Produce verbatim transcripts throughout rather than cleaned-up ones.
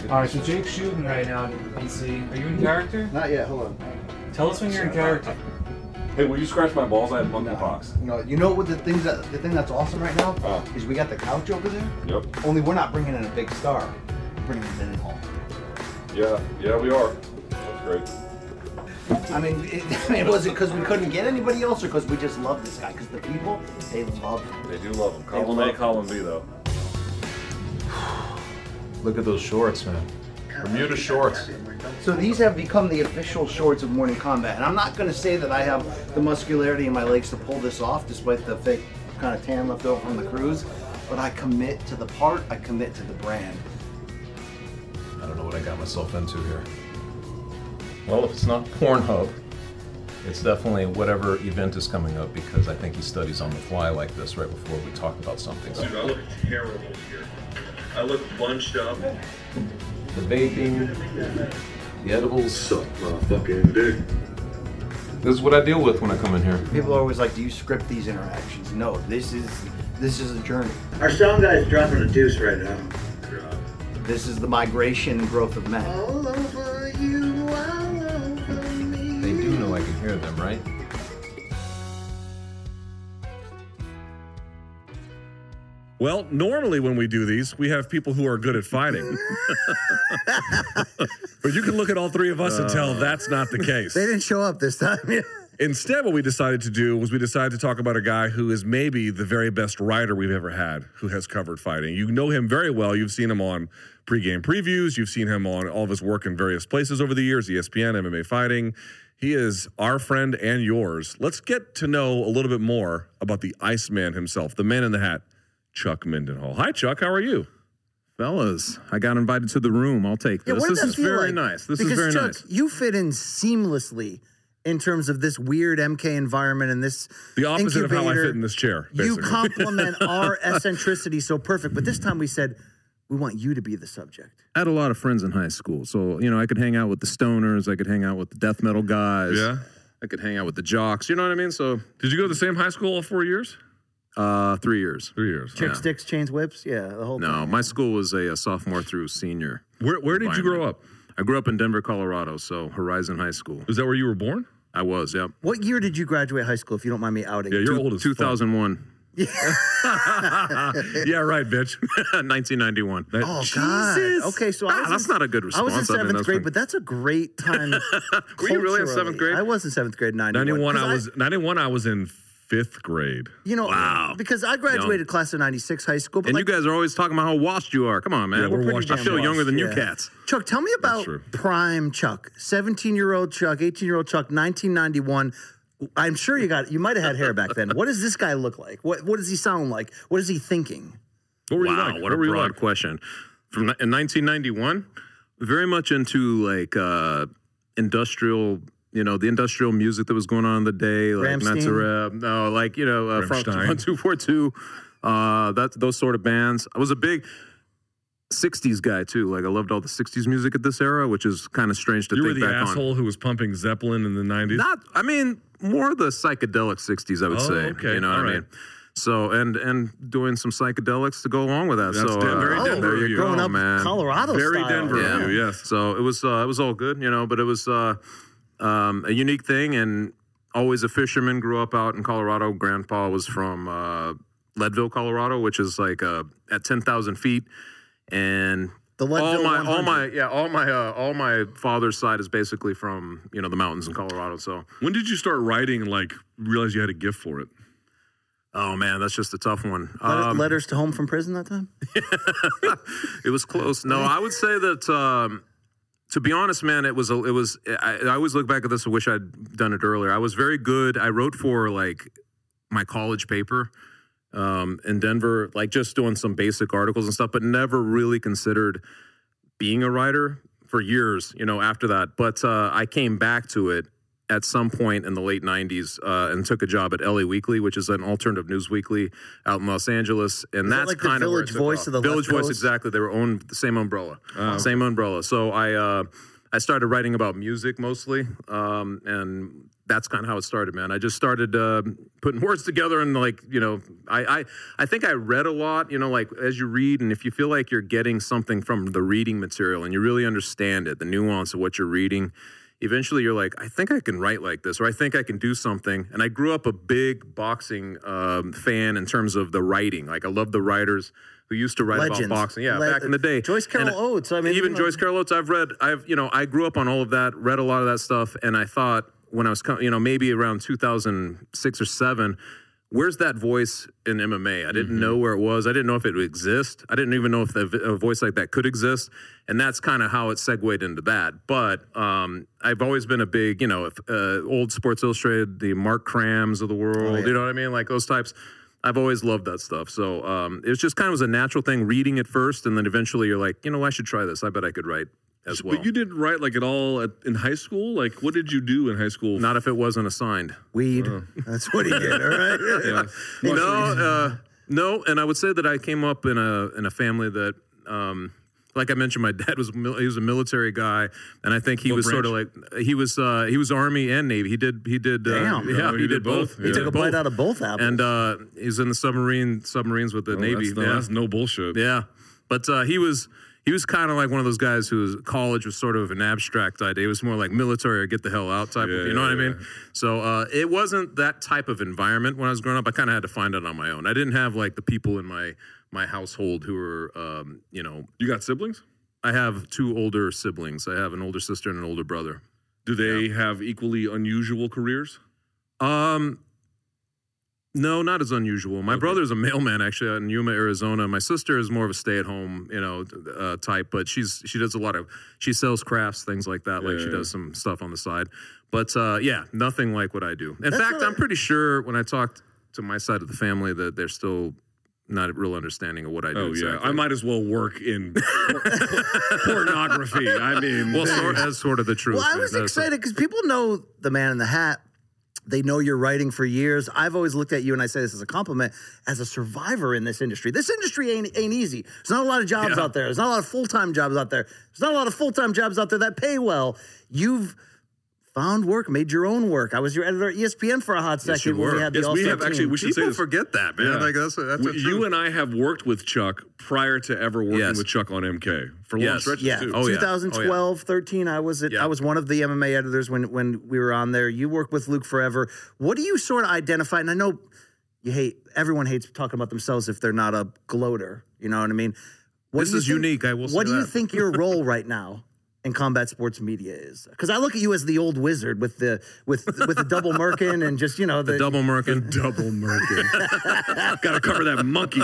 All right, so Jake's shooting right now, D C. Are you in character? Not yet. Hold on. Tell us when you're in character. Hey, will you scratch my balls? I have monkeypox. No, you know what the things that the thing that's awesome right now Uh. is we got the couch over there. Yep. Only we're not bringing in a big star. We're bringing in Mendenhall. Yeah, yeah, we are. That's great. I mean, it, I mean, was it because we couldn't get anybody else, or because we just love this guy? Because the people, they love him. They do love him. Column A, column B, though. Look at those shorts, man. Bermuda shorts. So these have become the official shorts of Morning Combat, and I'm not going to say that I have the muscularity in my legs to pull this off, despite the fake kind of tan left over from the cruise. But I commit to the part. I commit to the brand. I don't know what I got myself into here. Well, if it's not Pornhub, it's definitely whatever event is coming up, because I think he studies on the fly like this right before we talk about something. Dude, I look terrible here. I look bunched up. The vaping, the edibles. Suck my fucking dick. This is what I deal with when I come in here. People are always like, "Do you script these interactions?" No, this is this is a journey. Our sound guy's dropping a deuce right now. This is the migration and growth of men. All over you, all over me. They do know I can hear them, right? Well, normally when we do these, we have people who are good at fighting. But you can look at all three of us and tell that's not the case. They didn't show up this time. Instead, what we decided to do was we decided to talk about a guy who is maybe the very best writer we've ever had who has covered fighting. You know him very well. You've seen him on pregame previews. You've seen him on all of his work in various places over the years, E S P N, M M A Fighting. He is our friend and yours. Let's get to know a little bit more about the Iceman himself, the man in the hat, Chuck Mindenhall. Hi, Chuck. How are you? Fellas, I got invited to the room. I'll take this. Yeah, what does this that is feel very like? nice. This because is very Chuck, nice. You fit in seamlessly in terms of this weird M K environment and this The opposite incubator. of how I fit in this chair, You basically. complement our eccentricity so perfect. But this time we said, we want you to be the subject. I had a lot of friends in high school. So, you know, I could hang out with the stoners. I could hang out with the death metal guys. Yeah. I could hang out with the jocks. You know what I mean? So, Did you go to the same high school all four years? uh, three years. Three years. Chick Yeah. sticks, chains, whips. Yeah, the whole No, thing. my school was a, a sophomore through senior. Where, where did you grow up? I grew up in Denver, Colorado. So, Horizon High School. Is that where you were born? I was, yep. What year did you graduate high school, if you don't mind me outing? Yeah, you're old as two thousand one. Yeah, right, bitch. nineteen ninety-one. Oh, God. Okay, so I Ah, was that's in, not a good I response. was in I mean, seventh that's grade, fine. but that's a great time. Were you really in culturally. seventh grade? I was in seventh grade, ninety-one. ninety-one, 'Cause I was ninety-one. I was in fifth grade. You know, Wow. because I graduated class of ninety-six high school. But And like, you guys are always talking about how washed you are. Come on, man. Yeah, we're pretty washed. I damn feel washed, younger than you yeah. cats. Chuck, tell me about true. prime Chuck, seventeen-year-old Chuck, eighteen-year-old Chuck, nineteen ninety-one. I'm sure you got, you might have had hair back then. What does this guy look like? What What does he sound like? What is he thinking? What were you Wow, like? what a were you broad like? question. From ni- in nineteen ninety-one, very much into like uh, industrial, you know, the industrial music that was going on in the day, like Rammstein? Natsareb, no, like you know, uh, from Rammstein. one two four two, uh, that those sort of bands. I was a big sixties guy too. Like I loved all the sixties music at this era, which is kind of strange to You were think the back asshole on. who was pumping Zeppelin in the nineties? Not, I mean, more the psychedelic sixties, I would Oh, say. okay. You know what All I right. mean? So and and doing some psychedelics to go along with that. That's so Den- uh, very oh, Denver there of you you. go, Growing up man. Colorado Very style. Denver Yeah. of you, yes. So it was uh, it was all good, you know. But it was uh, um, a unique thing, and always a fisherman. Grew up out in Colorado. Grandpa was from uh, Leadville, Colorado, which is like uh, at ten thousand feet, and The all Leadville my one all my hundred. yeah all my uh, all my father's side is basically from you know the mountains in Colorado. So When did you start writing and like realize you had a gift for it? oh man, that's just a tough one. Let- Um, letters to home from prison that time? It was close. No, I would say that. Um, to be honest, man, it was. A, it was. I, I always look back at this. I wish I'd done it earlier. I was very good. I wrote for like my college paper um, in Denver, like just doing some basic articles and stuff, but never really considered being a writer for years. You know, after that, but uh, I came back to it at some point in the late nineties uh, and took a job at L A Weekly, which is an alternative news weekly out in Los Angeles. And Is that that's like the kind of where it Village took Voice off. of the Village Left Voice, Coast? exactly. They were owned the same umbrella, same umbrella. So I uh, I started writing about music mostly, um, and that's kind of how it started, man. I just started uh, putting words together and like, you know, I, I I think I read a lot, you know, like as you read, and if you feel like you're getting something from the reading material and you really understand it, the nuance of what you're reading, eventually you're like, I think I can write like this, or I think I can do something. And I grew up a big boxing um, fan in terms of the writing. Like I love the writers who used to write Legends. about boxing. Yeah, Le- back in the day. Joyce Carol And Oates. I mean, even you know, Joyce Carol Oates, I've read, I've, you know, I grew up on all of that, read a lot of that stuff. And I thought when I was, you know, maybe around two thousand six or seven, where's that voice in M M A? I didn't mm-hmm. know where it was. I didn't know if it would exist. I didn't even know if the, a voice like that could exist. And that's kind of how it segued into that. But um, I've always been a big, you know, if, uh, old Sports Illustrated, the Mark Crams of the world, oh, yeah. you know what I mean? Like those types. I've always loved that stuff. So um, it was just kind of was a natural thing, reading it first. And then eventually you're like, you know, I should try this. I bet I could write as well. But you didn't write like at all at, in high school? Like what did you do in high school? Not if it wasn't assigned. Weed. Uh, That's what he did, all right? yeah. No, uh, no. And I would say that I came up in a in a family that, um, like I mentioned, my dad was he was a military guy, and I think he what was branch? sort of like he was uh, he was Army and Navy. He did he did uh, Damn. yeah Oh, he, he did, did both. both. He Yeah. took a bite out of both apples. And uh, he's in the submarine submarines with the Oh, Navy. That's, no, yeah. that's no bullshit. Yeah, but uh, he was he was kind of like one of those guys whose college was sort of an abstract idea. It was more like military or get the hell out type Yeah, of, you know what yeah, I mean? yeah. So uh, it wasn't that type of environment when I was growing up. I kind of had to find it on my own. I didn't have like the people in my my household who were, um, you know. You got siblings? I have two older siblings. I have an older sister and an older brother. Do they Yeah. have equally unusual careers? Um, no, not as unusual. My Okay. brother's a mailman actually out in Yuma, Arizona. My sister is more of a stay-at-home, you know, uh, type, but she's she does a lot of she sells crafts, things like that. Like Yeah, she yeah. does some stuff on the side. But uh, yeah, nothing like what I do. In That's fact, what I- I'm pretty sure when I talked to my side of the family that they're still not a real understanding of what I do. Oh exactly. yeah, I might as well work in por- por- pornography. I mean, Well, sort, as sort of the truth. Well, I man. was That's- excited because people know the Man in the Hat. They know you're writing for years. I've always looked at you, and I say this as a compliment, as a survivor in this industry. This industry ain't ain't easy. There's not a lot of jobs Yeah. out there. There's not a lot of full-time jobs out there. There's not a lot of full-time jobs out there that pay well. You've found work, made your own work. I was your editor at E S P N for a hot Yes, second you when we were. had the Yes, we All-Star have actually- team. we should say People this. forget that, man. Yeah. Like that's that's a We- truth. you and I have worked with Chuck prior to ever working Yes. with Chuck on M K for long Yes. stretches Yeah, too. Oh, yeah. twenty twelve, thirteen, I was at, Yeah. I was one of the M M A editors when when we were on there. You worked with Luke forever. What do you sort of identify? And I know you hate everyone hates talking about themselves if they're not a gloater. You know what I mean? What This do you is think- unique, I will say What do you that. think your role right now in combat sports media is? Because I look at you as the old wizard with the with with the double merkin and just you know the, double merkin. Double merkin. Got to cover that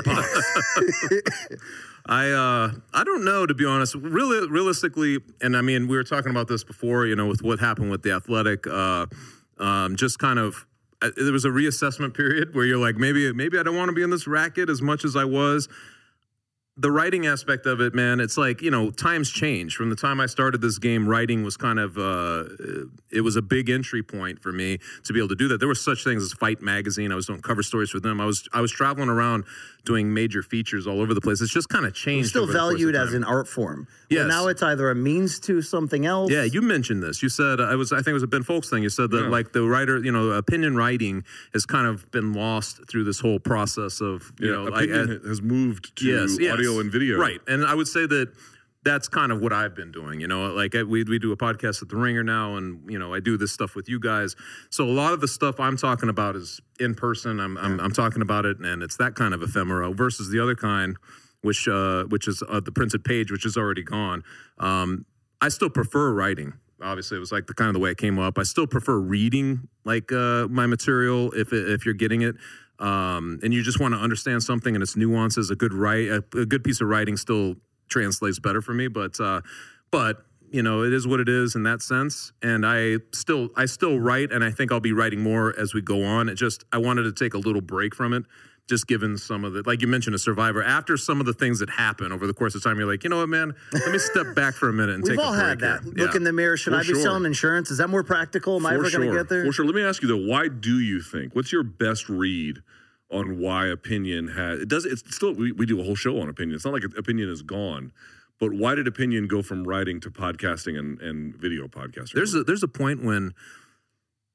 monkeypox. I uh I don't know, to be honest. Really, realistically, and I mean, we were talking about this before, you know, with what happened with the Athletic. Uh, um, just kind of, uh, there was a reassessment period where you're like, maybe maybe I don't want to be in this racket as much as I was. The writing aspect of it, man, it's like, you know, times change. From the time I started this game, writing was kind of, uh, it was a big entry point for me to be able to do that. There were such things as Fight Magazine. I was doing cover stories for them. I was I was traveling around doing major features all over the place. It's just kind of changed. still over the course of valued as time. an art form. Yes. But now it's either a means to something else. Yeah, you mentioned this. You said uh, I was. I think it was a Ben Folks thing. You said that Yeah. like the writer, you know, opinion writing has kind of been lost through this whole process of you Yeah, know, like, opinion uh, has moved to yes, yes. audio and video. Right, and I would say that that's kind of what I've been doing. You know, like I, we we do a podcast at the Ringer now, and you know, I do this stuff with you guys. So a lot of the stuff I'm talking about is in person. I'm I'm, I'm talking about it, and it's that kind of ephemera versus the other kind, which uh, which is uh, the printed page, which is already gone. Um, I still prefer writing. Obviously, it was like the kind of the way it came up. I still prefer reading like uh, my material if it, if you're getting it. Um, and you just want to understand something and its nuances. A good write, a, a good piece of writing still translates better for me. But, uh, but you know, it is what it is in that sense. And I still, I still write, and I think I'll be writing more as we go on. It just, I wanted to take a little break from it, just given some of the, like you mentioned, a Survivor. After some of the things that happen over the course of time, you're like, you know what, man, let me step back for a minute and We've take all a break had that. here. Look Yeah. in the mirror. Should For I be sure. selling insurance? Is that more practical? Am I For ever sure. going to get there? For sure. Let me ask you though, why do you think? What's your best read on why opinion has? It does. It's still. We, we do a whole show on opinion. It's not like opinion is gone, but why did opinion go from writing to podcasting and, and video podcasting? There's a there's a point when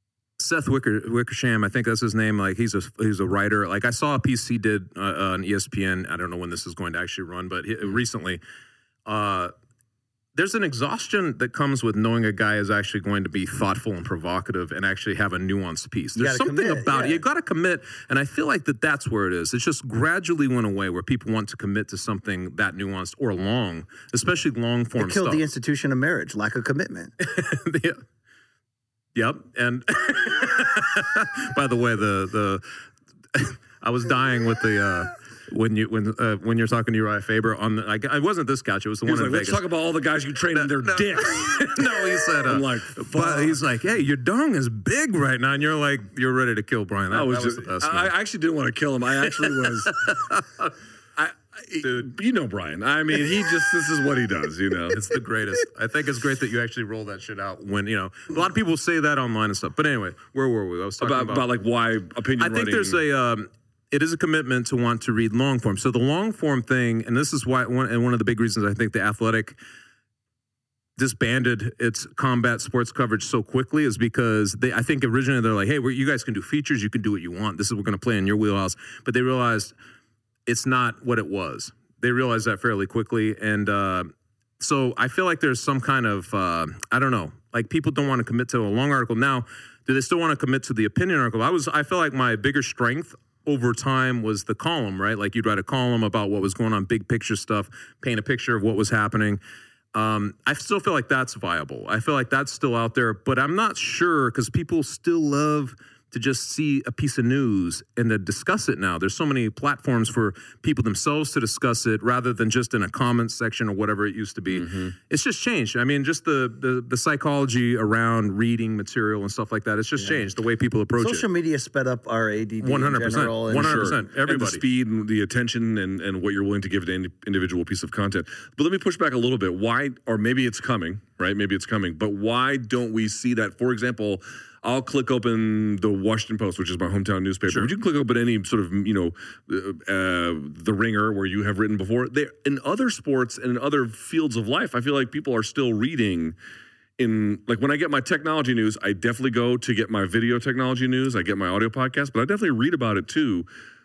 Seth Wicker, Wickersham, I think that's his name. Like he's a he's a writer. Like I saw a piece he did uh, on E S P N. I don't know when this is going to actually run, but he, recently, uh, there's an exhaustion that comes with knowing a guy is actually going to be thoughtful and provocative and actually have a nuanced piece. There's something commit, about yeah. it. You got to commit, and I feel like that that's where it is. It's just gradually went away where people want to commit to something that nuanced or long, especially long form It killed stuff. the institution of marriage, lack of commitment. Yeah. Yep, and by the way, the the I was dying with the uh, when you when uh, when you're talking to Uriah Faber on the. I, I wasn't this couch; it was the He one was in like, let's Vegas. talk about all the guys you train in their no. dicks. No, he said, uh, I'm like, but he's like, hey, your dong is big right now, and you're like, you're ready to kill Brian. That, I was, that was just, the best. I, man. I actually didn't want to kill him. I actually was. I, I, Dude. you know Brian. I mean, he just this is what he does. You know, It's the greatest. I think it's great that you actually roll that shit out when, you know, a lot of people say that online and stuff. But anyway, where were we? I was talking about, about, about like why opinion. I think writing- there's a, um, it is a commitment to want to read long form. So the long form thing, and this is why, one, and one of the big reasons I think the Athletic disbanded its combat sports coverage so quickly is because they, I think originally they're like, hey, we're, you guys can do features, you can do what you want. This is, we're going to play in your wheelhouse. But they realized it's not what it was. They realized that fairly quickly. And uh, so I feel like there's some kind of, uh, I don't know, like people don't want to commit to a long article. Now, do they still want to commit to the opinion article? I was, I feel like my bigger strength over time was the column, right? Like you'd write a column about what was going on, big picture stuff, paint a picture of what was happening. Um, I still feel like that's viable. I feel like that's still out there, but I'm not sure because people still love to just see a piece of news and to discuss it now. There's so many platforms for people themselves to discuss it rather than just in a comment section or whatever it used to be. Mm-hmm. It's just changed. I mean, just the, the the psychology around reading material and stuff like that, it's just yeah. changed the way people approach Social it. Social media sped up our A D D one hundred percent. in general. And one hundred percent. Sure. Everybody. And the speed and the attention and, and what you're willing to give to any individual piece of content. But let me push back a little bit. Why, or maybe it's coming, right? Maybe it's coming. But why don't we see that, for example, I'll click open the Washington Post, which is my hometown newspaper. Sure. But you can click open any sort of, you know, uh, The Ringer, where you have written before. There, in other sports and in other fields of life, I feel like people are still reading. In like when I get my technology news, I definitely go to get my video technology news. I get my audio podcast, but I definitely read about it too.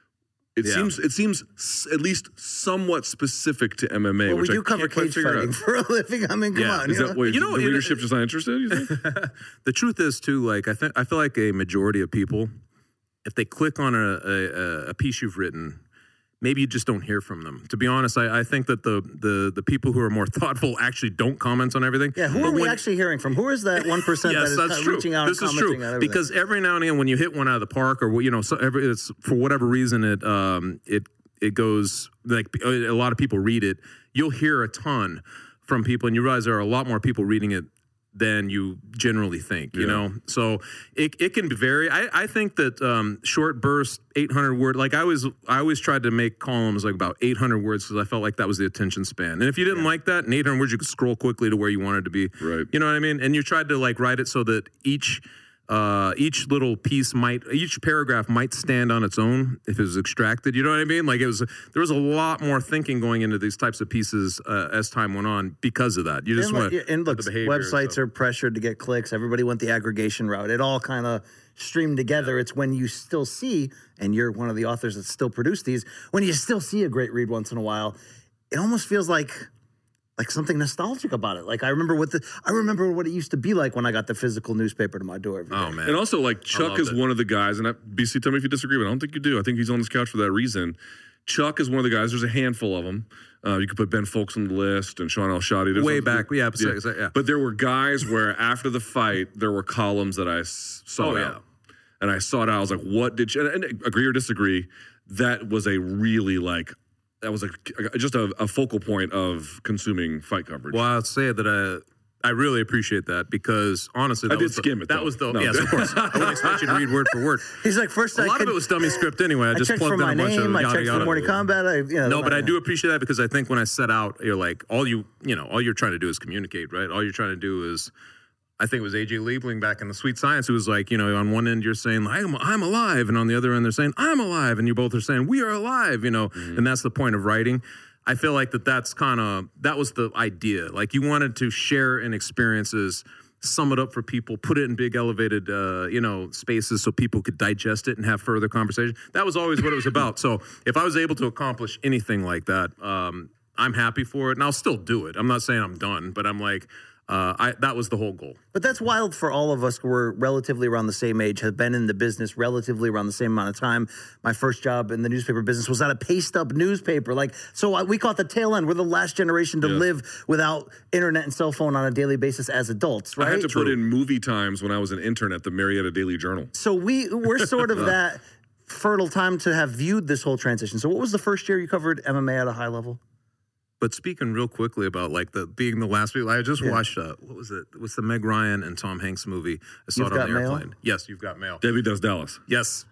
It Yeah. seems it seems s- at least somewhat specific to M M A, well, which we do I cover can't quite cage figure fighting out. for a living. I mean, come Yeah. on. Is you that know? wait, You know, the it- readership just not interested? You think? The truth is too, like I think I feel like a majority of people, if they click on a, a, a piece you've written, maybe you just don't hear from them. To be honest, I, I think that the, the the people who are more thoughtful actually don't comment on everything. Yeah, who But are we when- actually hearing from? Who is that one percent Yes, that is that's uh, true. reaching out This and is commenting true on everything? because every now and again, when you hit one out of the park, or you know, so every, it's for whatever reason it um it it goes like a lot of people read it. You'll hear a ton from people, and you realize there are a lot more people reading it than you generally think, you Yeah. know? So it, it can vary. I, I think that um, short burst, eight hundred word, like I always, I always tried to make columns like about eight hundred words because I felt like that was the attention span. And if you didn't like that, in eight hundred words, you could scroll quickly to where you wanted to be. Right. You know what I mean? And you tried to like write it so that each uh, each little piece might, each paragraph might stand on its own if it was extracted. You know what I mean? Like it was, there was a lot more thinking going into these types of pieces uh, as time went on because of that. You just and, want look, and look, the behavior and websites stuff. are pressured to get clicks. Everybody went the aggregation route. It all kind of streamed together. It's when you still see, and you're one of the authors that still produce these, when you still see a great read once in a while, it almost feels like like something nostalgic about it. Like I remember what the I remember what it used to be like when I got the physical newspaper to my door every day. Oh man. And also, like Chuck loved is it. one of the guys, and I, B C, tell me if you disagree, but I don't think you do. I think he's on this couch for that reason. Chuck is one of the guys. There's a handful of them. Uh, you could put Ben Folks on the list and Sean Al-Shadi. There's Way a- back, yeah, yeah. yeah. yeah. But there were guys where after the fight, there were columns that I s- sought Oh, yeah. out. And I sought out, I was like, what did you, and, and agree or disagree, that was a really like, that was a, just a, a focal point of consuming fight coverage. Well, I'll say that I, I really appreciate that because honestly, that I did was the, skim it, That though. was the No. yes, of course. I wouldn't expect you to read word for word. He's like, first A I lot could, of it was dummy script anyway. I, I just checked plugged for in my a bunch name, of I yada checked for yada. Morning Combat. I, you know, No, but I yeah. do appreciate that because I think when I set out, you're like, all you, you know, all you're trying to do is communicate, right? All you're trying to do is, I think it was A J Liebling back in the Sweet Science who was like, you know, on one end you're saying, I'm, I'm alive. And on the other end they're saying, I'm alive. And you both are saying, we are alive, you know, mm-hmm. and that's the point of writing. I feel like that that's kind of, that was the idea. Like you wanted to share in experiences sum it up for people, put it in big elevated, uh, you know, spaces so people could digest it and have further conversation. That was always what it was about. So if I was able to accomplish anything like that, um, I'm happy for it, and I'll still do it. I'm not saying I'm done, but I'm like, uh, I, that was the whole goal. But that's wild for all of us who were relatively around the same age, have been in the business relatively around the same amount of time. My first job in the newspaper business was at a paste-up newspaper. Like, so I, we caught the tail end. We're the last generation to Yeah. live without internet and cell phone on a daily basis as adults, right? I had to put in movie times when I was an intern at the Marietta Daily Journal. So we, we're sort of that fertile time to have viewed this whole transition. So what was the first year you covered M M A at a high level? But speaking real quickly about like the being the last people, I just Yeah. watched uh, what was it? What's the Meg Ryan and Tom Hanks movie? I saw You've it on Got the Mail? airplane. Yes, You've Got Mail. Debbie Does Dallas. Yes.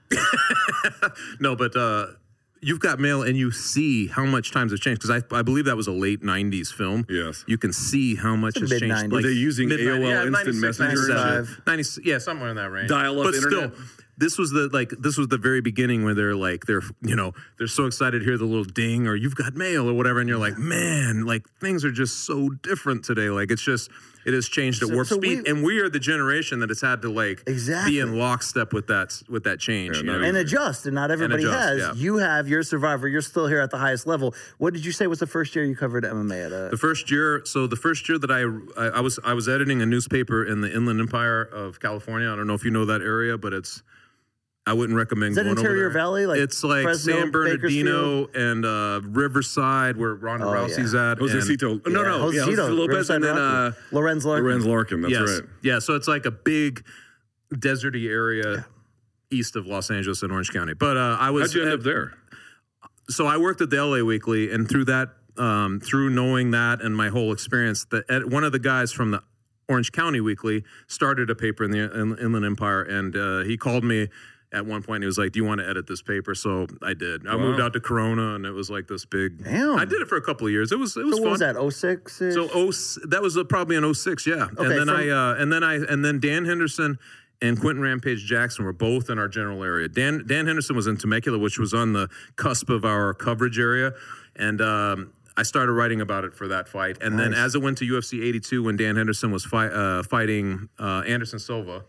No, but uh, You've Got Mail, and you see how much times have changed because I, I believe that was a late nineties film. Yes. You can see how much has changed. mid-nineties. Were they using mid- A O L yeah, Instant ninety-six, Messenger? ninety-seven, ninety, yeah, somewhere in that range. Dial-up but internet? Still, this was the like this was the very beginning where they're like they're you know they're so excited to hear the little ding or you've got mail or whatever, and you're like, man, like things are just so different today. Like it's just it has changed at So- warp so speed, we- and we are the generation that has had to like Exactly. be in lockstep with that with that change. Yeah, you not know? And adjust, and not everybody adjust, has. yeah. You have, you're a survivor, you're still here at the highest level. What did you say was the first year you covered M M A at a... The first year, so the first year that I, I I was I was editing a newspaper in the Inland Empire of California. I don't know if you know that area, but it's I wouldn't recommend Is that going over Interior there. Valley? Like it's like Fresno, San Bernardino Bakersfield? and uh, Riverside, where Ronda Oh, Rousey's yeah. at. Jose and- Cito. No, no. Yeah, Josecito, Jose Lopez Riverside and then uh, Rocky. Lorenz Larkin. Lorenz Larkin. That's yes. right. Yeah, so it's like a big deserty area east of Los Angeles and Orange County. But uh, I was How'd you end at- up there? so I worked at the L A Weekly, and through that, um, through knowing that and my whole experience, that ed- one of the guys from the Orange County Weekly started a paper in the in, Inland Empire, and uh, he called me at one point. And he was like, "Do you want to edit this paper?" So I did. I Wow. moved out to Corona, and it was like this big. Damn. I did it for a couple of years. It was it was So fun. what was that, oh six? So oh, that was uh, probably in oh six, yeah. Okay, and then from- I uh, and then I and then Dan Henderson and Quentin Rampage Jackson were both in our general area. Dan Dan Henderson was in Temecula, which was on the cusp of our coverage area, and um, I started writing about it for that fight. And then Nice. as it went to U F C eighty-two, when Dan Henderson was fi- uh, fighting uh, Anderson Silva,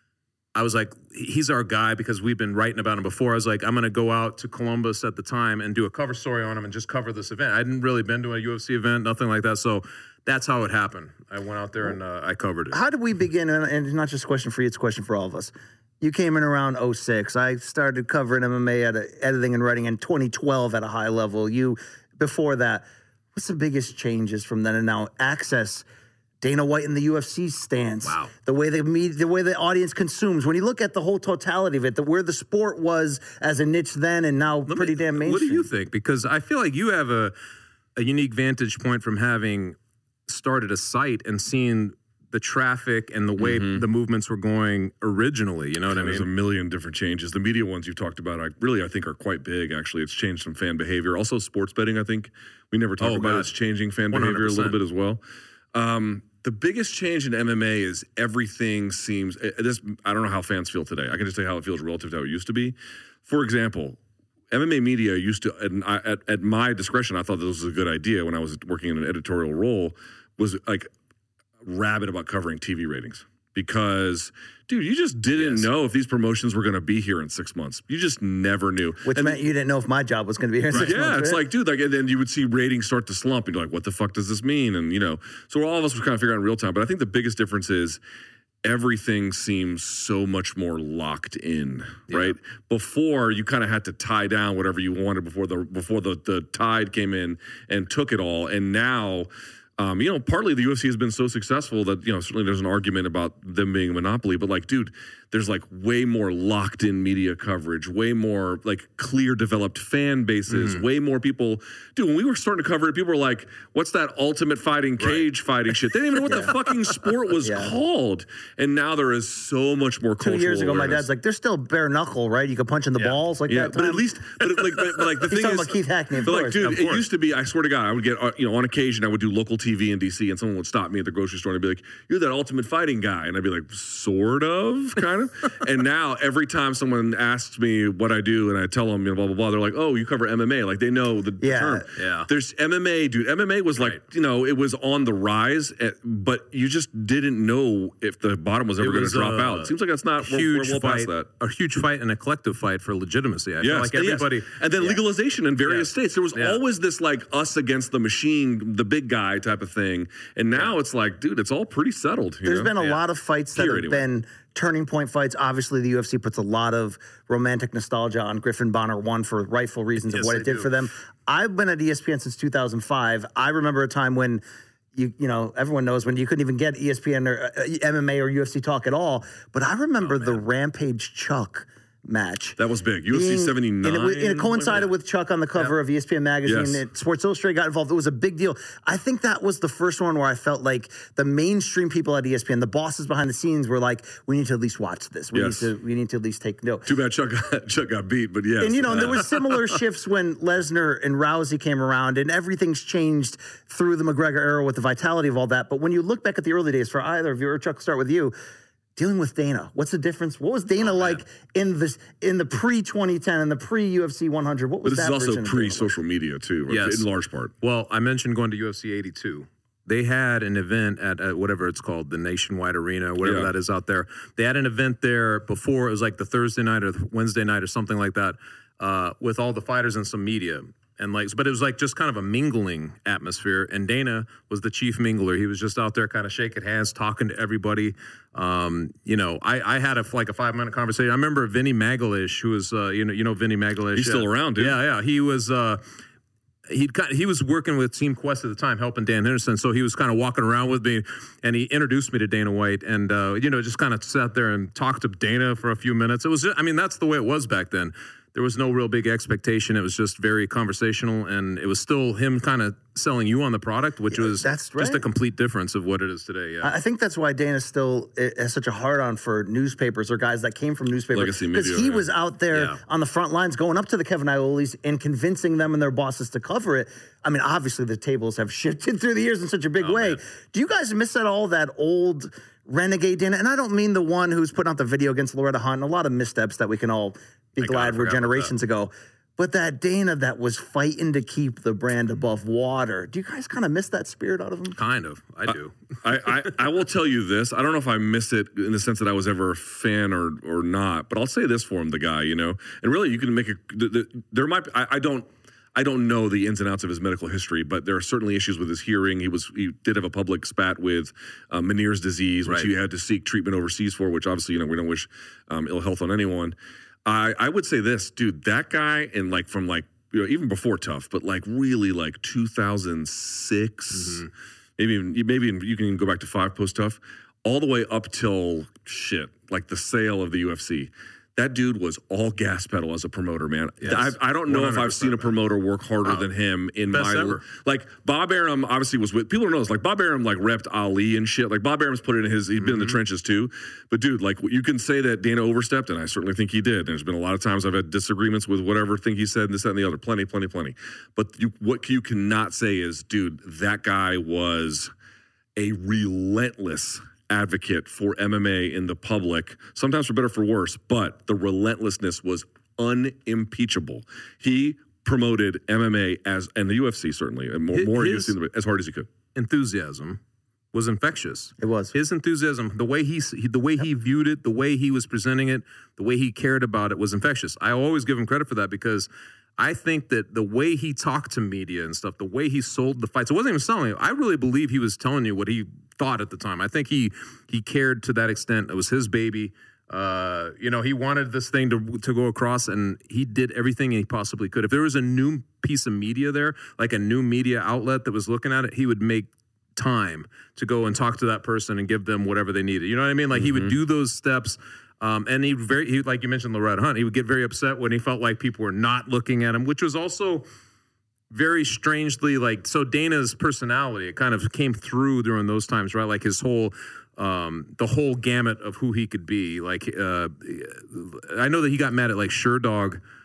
I was like, he's our guy because we've been writing about him before. I was like, I'm going to go out to Columbus at the time and do a cover story on him and just cover this event. I hadn't really been to a U F C event, nothing like that. So that's how it happened. I went out there and uh, I covered it. How did we begin? And and it's not just a question for you, it's a question for all of us. You came in around oh six. I started covering M M A at a, editing and writing in twenty twelve at a high level. You, before that, what's the biggest changes from then and now? Access, Dana White and the U F C stance. Wow. The way the media, the way the audience consumes. When you look at the whole totality of it, the, where the sport was as a niche then and now Let pretty me- damn mainstream. What do you think? Because I feel like you have a, a unique vantage point from having started a site and seen the traffic and the way the movements were going originally. You know what I There's a mean? million different changes. The media ones you've talked about, I really, I think, are quite big. Actually, it's changed some fan behavior. Also, sports betting. I think we never talk Oh, about God. it's changing fan one hundred behavior a little percent. bit as well. Um, the biggest change in M M A is everything seems. It, this, I don't know how fans feel today. I can just say how it feels relative to how it used to be. For example, M M A media used to, and I, at, at my discretion, I thought this was a good idea when I was working in an editorial role, was like rabid about covering T V ratings. Because, dude, you just didn't Yes. know if these promotions were going to be here in six months. You just never knew. Which And- meant you didn't know if my job was going to be here in six yeah, months. it's right? like, dude, like, and then you would see ratings start to slump, and you're like, what the fuck does this mean? And, you know, so all of us were kind of figuring out in real time. But I think the biggest difference is everything seems so much more locked in, right? Before, you kind of had to tie down whatever you wanted before the before the, the tide came in and took it all. And now, um, you know, partly the U F C has been so successful that, you know, certainly there's an argument about them being a monopoly, but like, dude, there's like way more locked in media coverage, way more like clear developed fan bases, Mm-hmm. way more people. Dude, when we were starting to cover it, people were like, what's that ultimate fighting cage fighting shit? They didn't even know what the fucking sport was Yeah. called. And now there is so much more Two cultural years ago, my awareness. dad's like, "There's still bare knuckle, right? You can punch in the Yeah. balls like Yeah, that." but at time." least, but like, but, but like the He's thing talking is, about Keith Hackney, of but like, course, dude, of it course. used to be. I swear to God, I would get, uh, you know, on occasion, I would do local T T V in D C, and someone would stop me at the grocery store and be like, "You're that Ultimate Fighting guy," and I'd be like, "Sort of, kind of." And now every time someone asks me what I do, and I tell them, you know, blah blah blah, they're like, "Oh, you cover M M A?" Like they know the, Yeah. the term. Yeah. There's M M A, dude. M M A was like, Right. you know, it was on the rise, at, but you just didn't know if the bottom was ever It going to was, drop uh, out. It seems like that's not we're, huge we're well fight, past that. a huge fight and a collective fight for legitimacy. I feel Yes, like and yes. everybody, and then yeah. legalization in various Yeah. states. There was Yeah. always this like us against the machine, the big guy type of thing, and now it's like, dude, it's all pretty settled. You There's know? been a Yeah. lot of fights that Here, have anyway. been turning point fights. Obviously, the U F C puts a lot of romantic nostalgia on Griffin Bonner one for rightful reasons of Yes, what they it did do. for them. I've been at E S P N since two thousand five. I remember a time when you you know everyone knows when you couldn't even get E S P N or uh, M M A or U F C talk at all. But I remember Oh, the Rampage Chuck match. That was big. U F C Being- seventy-nine. And it, wa- and it coincided with Chuck on the cover of E S P N magazine. Yes. And Sports Illustrated got involved. It was a big deal. I think that was the first one where I felt like the mainstream people at E S P N, the bosses behind the scenes, were like, "We need to at least watch this. We Yes. need to. We need to at least take note." Too bad Chuck got, Chuck got beat, but yes. And you know, and there was similar shifts when Lesnar and Rousey came around, and everything's changed through the McGregor era with the vitality of all that. But when you look back at the early days, for either of you, or Chuck, I'll start with you. Dealing with Dana, what's the difference? What was Dana Oh, like in the in the pre twenty ten and the pre U F C one hundred? What was But this that is also version of Dana like? pre-social media too, right? Yes. in large part. Well, I mentioned going to U F C eighty-two. They had an event at, at whatever it's called, the Nationwide Arena, whatever Yeah. that is out there. They had an event there before. It was like the Thursday night or the Wednesday night or something like that, uh, with all the fighters and some media. And like, but it was like just kind of a mingling atmosphere. And Dana was the chief mingler. He was just out there kind of shaking hands, talking to everybody. Um, you know, I, I had a like a five minute conversation. I remember Vinny Magalish, who was, uh, you know, you know Vinny Magalish. He's yeah. still around, dude. Yeah, yeah. He was. Uh, He'd got, he was working with Team Quest at the time, helping Dan Henderson. So he was kind of walking around with me, and he introduced me to Dana White, and uh, you know, just kind of sat there and talked to Dana for a few minutes. It was, just, I mean, that's the way it was back then. There was no real big expectation. It was just very conversational, and it was still him kind of selling you on the product, which was that's just right. a complete difference of what it is today. Yeah. I I think that's why Dana still i- has such a hard on for newspapers or guys that came from newspapers. Legacy Because media, he yeah. was out there Yeah. on the front lines going up to the Kevin Iolis and convincing them and their bosses to cover it. I mean, obviously the tables have shifted through the years in such a big Oh, way. man. Do you guys miss at all that old renegade Dana? And I don't mean the one who's putting out the video against Loretta Hunt and a lot of missteps that we can all be My God, I glad were forgot about generations ago. But that Dana that was fighting to keep the brand above water. Do you guys kind of miss that spirit out of him? Kind of. I do. I, I, I will tell you this. I don't know if I miss it in the sense that I was ever a fan or or not, but I'll say this for him, the guy, you know. And really, you can make a. The, the, there might. Be, I, I don't. I don't know the ins and outs of his medical history, but there are certainly issues with his hearing. He was he did have a public spat with uh, Meniere's disease, which Right. he had to seek treatment overseas for, which obviously, you know, we don't wish um, ill health on anyone. I I would say this, dude. That guy, and like from like you know even before Tough, but like really like two thousand six, Mm-hmm. maybe even, maybe even, you can even go back to five post Tough, all the way up till shit like the sale of the U F C. That dude was all gas pedal as a promoter, man. Yes. I, I don't know if I've seen a one hundred percent, promoter work harder Wow. than him in Best my ever. like. Bob Arum obviously was with people don't know this. Like Bob Arum like repped Ali and shit. Like Bob Arum's put it in his. He'd been in the Mm-hmm. trenches too. But dude, like you can say that Dana overstepped, and I certainly think he did. And there's been a lot of times I've had disagreements with whatever thing he said, and this, that, and the other. Plenty, plenty, plenty. But you, what you cannot say is, dude, that guy was a relentless advocate for M M A in the public, sometimes for better, for worse, but the relentlessness was unimpeachable. He promoted M M A as, and the U F C certainly, and more, His- more his- U F C as hard as he could. Enthusiasm was infectious. It was. His enthusiasm, the way he, he the way he viewed it, the way he was presenting it, the way he cared about it was infectious. I always give him credit for that because I think that the way he talked to media and stuff, the way he sold the fights, it wasn't even selling it. I really believe he was telling you what he thought at the time. I think he he cared to that extent. It was his baby. Uh, you know, he wanted this thing to to go across, and he did everything he possibly could. If there was a new piece of media there, like a new media outlet that was looking at it, he would make time to go and talk to that person and give them whatever they needed. You know what I mean? Like he would do those steps. Um, and he very, he, like you mentioned, Loretta Hunt, he would get very upset when he felt like people were not looking at him, which was also very strangely like, so Dana's personality, it kind of came through during those times, right? Like his whole, um, the whole gamut of who he could be. Like, uh, I know that he got mad at like Sherdog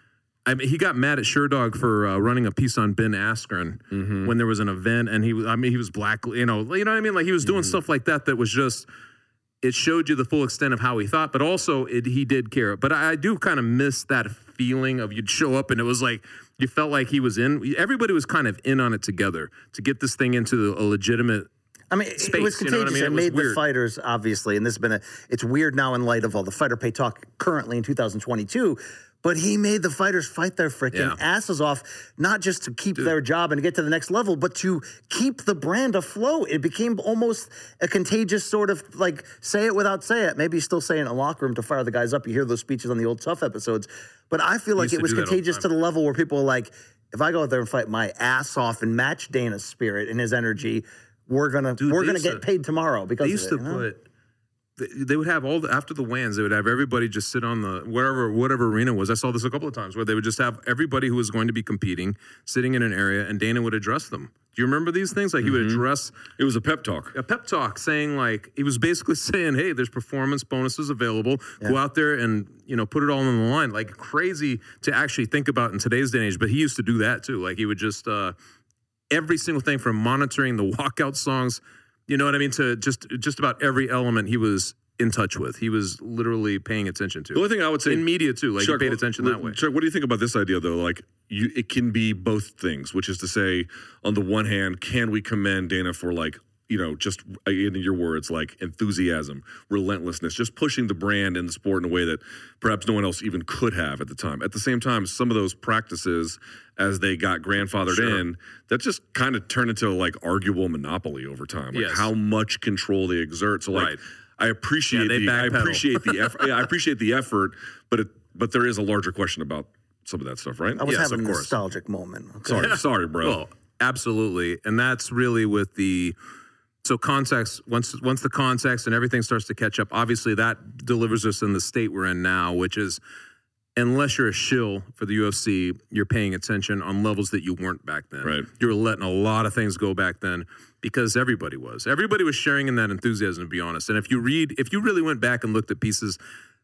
I mean, he got mad at Sherdog for uh, running a piece on Ben Askren Mm-hmm. when there was an event, and he was, I mean, he was black, you know, you know what I mean? Like, he was doing Mm-hmm. stuff like that that was just, it showed you the full extent of how he thought, but also it, he did care. But I, I do kind of miss that feeling of you'd show up and it was like, you felt like he was in, everybody was kind of in on it together to get this thing into a legitimate I mean, space, it was you know what I contagious. mean? It It, was made weird. the fighters, obviously, and this has been a, it's weird now in light of all the fighter pay talk currently in two thousand twenty-two, but he made the fighters fight their freaking Yeah. asses off, not just to keep their job and to get to the next level, but to keep the brand afloat. It became almost a contagious sort of like, say it without say it. Maybe you still say it in a locker room to fire the guys up. You hear those speeches on the old Tough episodes. But I feel like used it to was do that all the contagious time. to the level where people are like, if I go out there and fight my ass off and match Dana's spirit and his energy, we're gonna Dude, we're they gonna used get to- paid tomorrow because They used of to it, you know? put. They they would have all the after the weigh-ins. They would have everybody just sit on the wherever whatever arena was. I saw this a couple of times where they would just have everybody who was going to be competing sitting in an area, and Dana would address them. Do you remember these things? Like he would address It was a pep talk. a pep talk, saying like he was basically saying, "Hey, there's performance bonuses available. Go out there and you know put it all on the line." Like crazy to actually think about in today's day and age. But he used to do that too. Like he would just uh, every single thing from monitoring the walkout songs. You know what I mean? To just just about every element he was in touch with. He was literally paying attention to. The only thing I would say in media too, like Chuck, he paid attention that way. Chuck, what do you think about this idea though? Like, you, it can be both things, which is to say, on the one hand, can we commend Dana for like, you know, just uh, in your words, like enthusiasm, relentlessness, just pushing the brand and the sport in a way that perhaps no one else even could have at the time. At the same time, some of those practices, as they got grandfathered Sure. in, that just kind of turned into like arguable monopoly over time. Like Yes. how much control they exert. So like, Right. I appreciate Yeah, they the I backpedal. appreciate the effort. Yeah, I appreciate the effort, but it, but there is a larger question about some of that stuff, right? I was Yes, having of a course. nostalgic moment. Okay. Sorry, sorry, bro. Well, absolutely, and that's really with the so context. Once once the context and everything starts to catch up, obviously that delivers us in the state we're in now, which is unless you're a shill for the U F C, you're paying attention on levels that you weren't back then. Right. You were letting a lot of things go back then because everybody was. Everybody was sharing in that enthusiasm, to be honest. And if you read, if you really went back and looked at pieces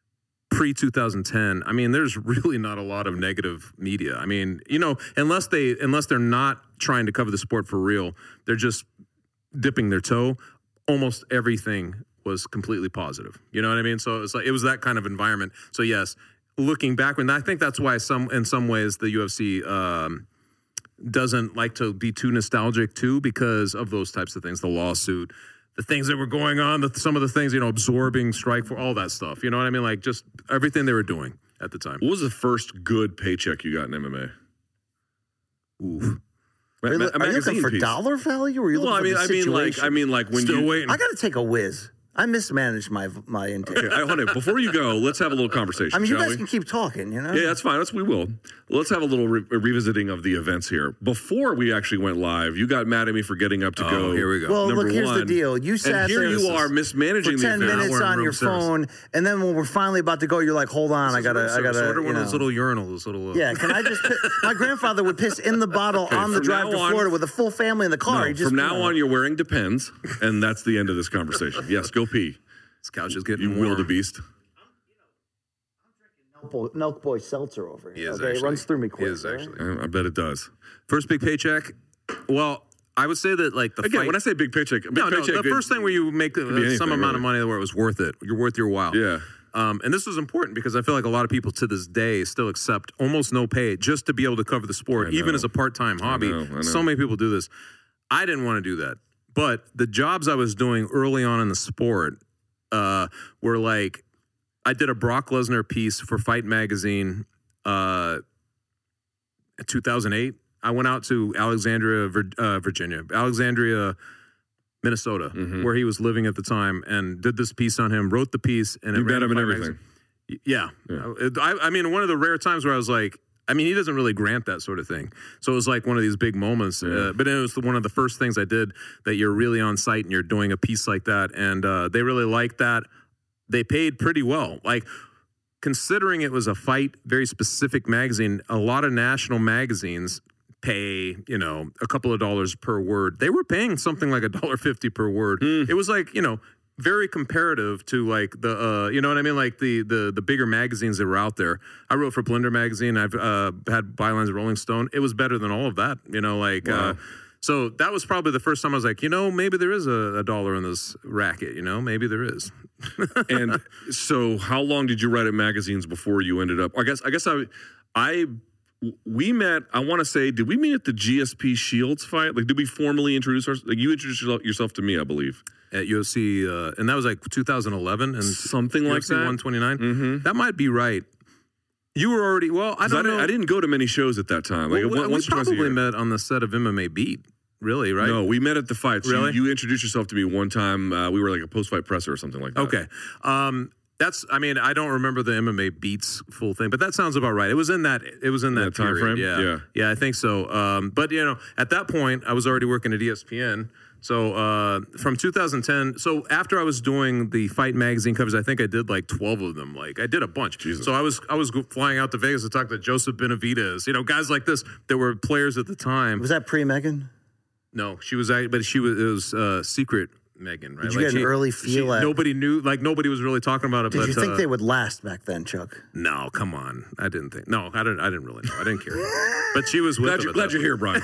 pre twenty ten, I mean, there's really not a lot of negative media. I mean, you know, unless they unless they're not trying to cover the sport for real, they're just dipping their toe. Almost everything was completely positive. You know what I mean? So it's like it was that kind of environment. So yes, looking back, and I think that's why some in some ways the U F C um, doesn't like to be too nostalgic too, because of those types of things, the lawsuit, the things that were going on, the, some of the things, you know, absorbing strike for all that stuff. You know what I mean? Like just everything they were doing at the time. What was the first good paycheck you got in M M A? Oof. Are you, Ma- look- are you looking magazine for piece. dollar value, or are you Well, I looking mean, for I the mean, like, situation? I mean, like when Still you. waiting. I got to take a whiz. I mismanaged my my intake. Okay, I, honey, before you go, let's have a little conversation. I mean, you shall guys we? can keep talking, you know? Yeah, that's fine. That's we will. Let's have a little re- revisiting of the events here. Before we actually went live, you got mad at me for getting up to Oh, go. here we go. Well, Number look, here's the one. deal. You sat and here there you are for mismanaging the ten event. minutes we're in on room your service. phone, and then when we're finally about to go, you're like, hold on, I gotta, I gotta, order you one of know. those little urinals, little. Uh, Yeah, can I just? Piss? My grandfather would piss in the bottle on the from drive now to on- Florida with a full family in the car. No, He just, from you now know, on, you're wearing Depends, and that's the end of this conversation. Yes, go pee. This couch is getting You warm. wildebeest. Milk Boy, Milk Boy Seltzer over He here. is Okay, actually. it runs through me He quick. is right? actually. I I bet it does. First big paycheck. Well, I would say that like the Again, fight. when I say big paycheck, big no, no, paycheck, the it- first thing where you make uh, be anything, some amount of really. money where it was worth it. You're worth your while. Yeah. Um, and this was important because I feel like a lot of people to this day still accept almost no pay just to be able to cover the sport, I even know. as a part-time hobby. know, I know. So many people do this. I didn't want to do that. But the jobs I was doing early on in the sport uh, were like, I did a Brock Lesnar piece for Fight Magazine uh, in two thousand eight. I went out to Alexandria, Vir- uh, Virginia, Alexandria, Minnesota, Mhm. where he was living at the time, and did this piece on him, wrote the piece, and You it bet ran him in and Fight everything. Magazine. Yeah. Yeah. I, I mean, one of the rare times where I was like, I mean, he doesn't really grant that sort of thing. So it was like one of these big moments. Yeah. Uh, but it was the, one of the first things I did that you're really on site and you're doing a piece like that. And uh, they really liked that. They paid pretty well. Like, considering it was a fight, very specific magazine, a lot of national magazines pay, you know, a couple of dollars per word. They were paying something like a dollar fifty per word. Hmm. It was like, you know, very comparative to like the uh, you know what I mean, like the the the bigger magazines that were out there. I wrote for Blender magazine. I've uh, had bylines of Rolling Stone. It was better than all of that. You know, like. Wow. Uh, So that was probably the first time I was like, you know, maybe there is a, a dollar in this racket. You know, maybe there is. And so, how long did you write at magazines before you ended up? I guess. I guess I, I, we met. I want to say, did we meet at the G S P Shields fight? Like, did we formally introduce ourselves? Like, you introduced yourself, yourself to me, I believe, at U F C, uh, and that was like two thousand eleven and something U like F C that. one twenty-nine. Mm-hmm. That might be right. You were already well. I don't I know. didn't, I didn't go to many shows at that time. Like, well, one, we once or twice a probably year. met on the set of M M A Beat. Really, right? No, we met at the fight. So Really? you, you introduced yourself to me one time. Uh, we were like a post-fight presser or something like that. Okay. Um, that's. I mean, I don't remember the M M A Beats full thing, but that sounds about right. It was in that. It was in that, That time period. frame? Yeah. Yeah. Yeah, I think so. Um, but you know, at that point, I was already working at E S P N. So uh, from two thousand ten, so after I was doing the Fight magazine covers, I think I did like twelve of them. Like I did a bunch. Jesus. So I was I was go- flying out to Vegas to talk to Joseph Benavidez, you know, guys like this that were players at the time. Was that pre-Megan? No, she was, but she was, it was uh, secret Megan, right? Did you get an she- early feel she- at- Nobody knew, like nobody was really talking about it. Did but, you think uh, they would last back then, Chuck? No, come on. I didn't think. No, I didn't. I didn't really know. I didn't care. But she was with Glad, them you, at glad that you're here, Brian.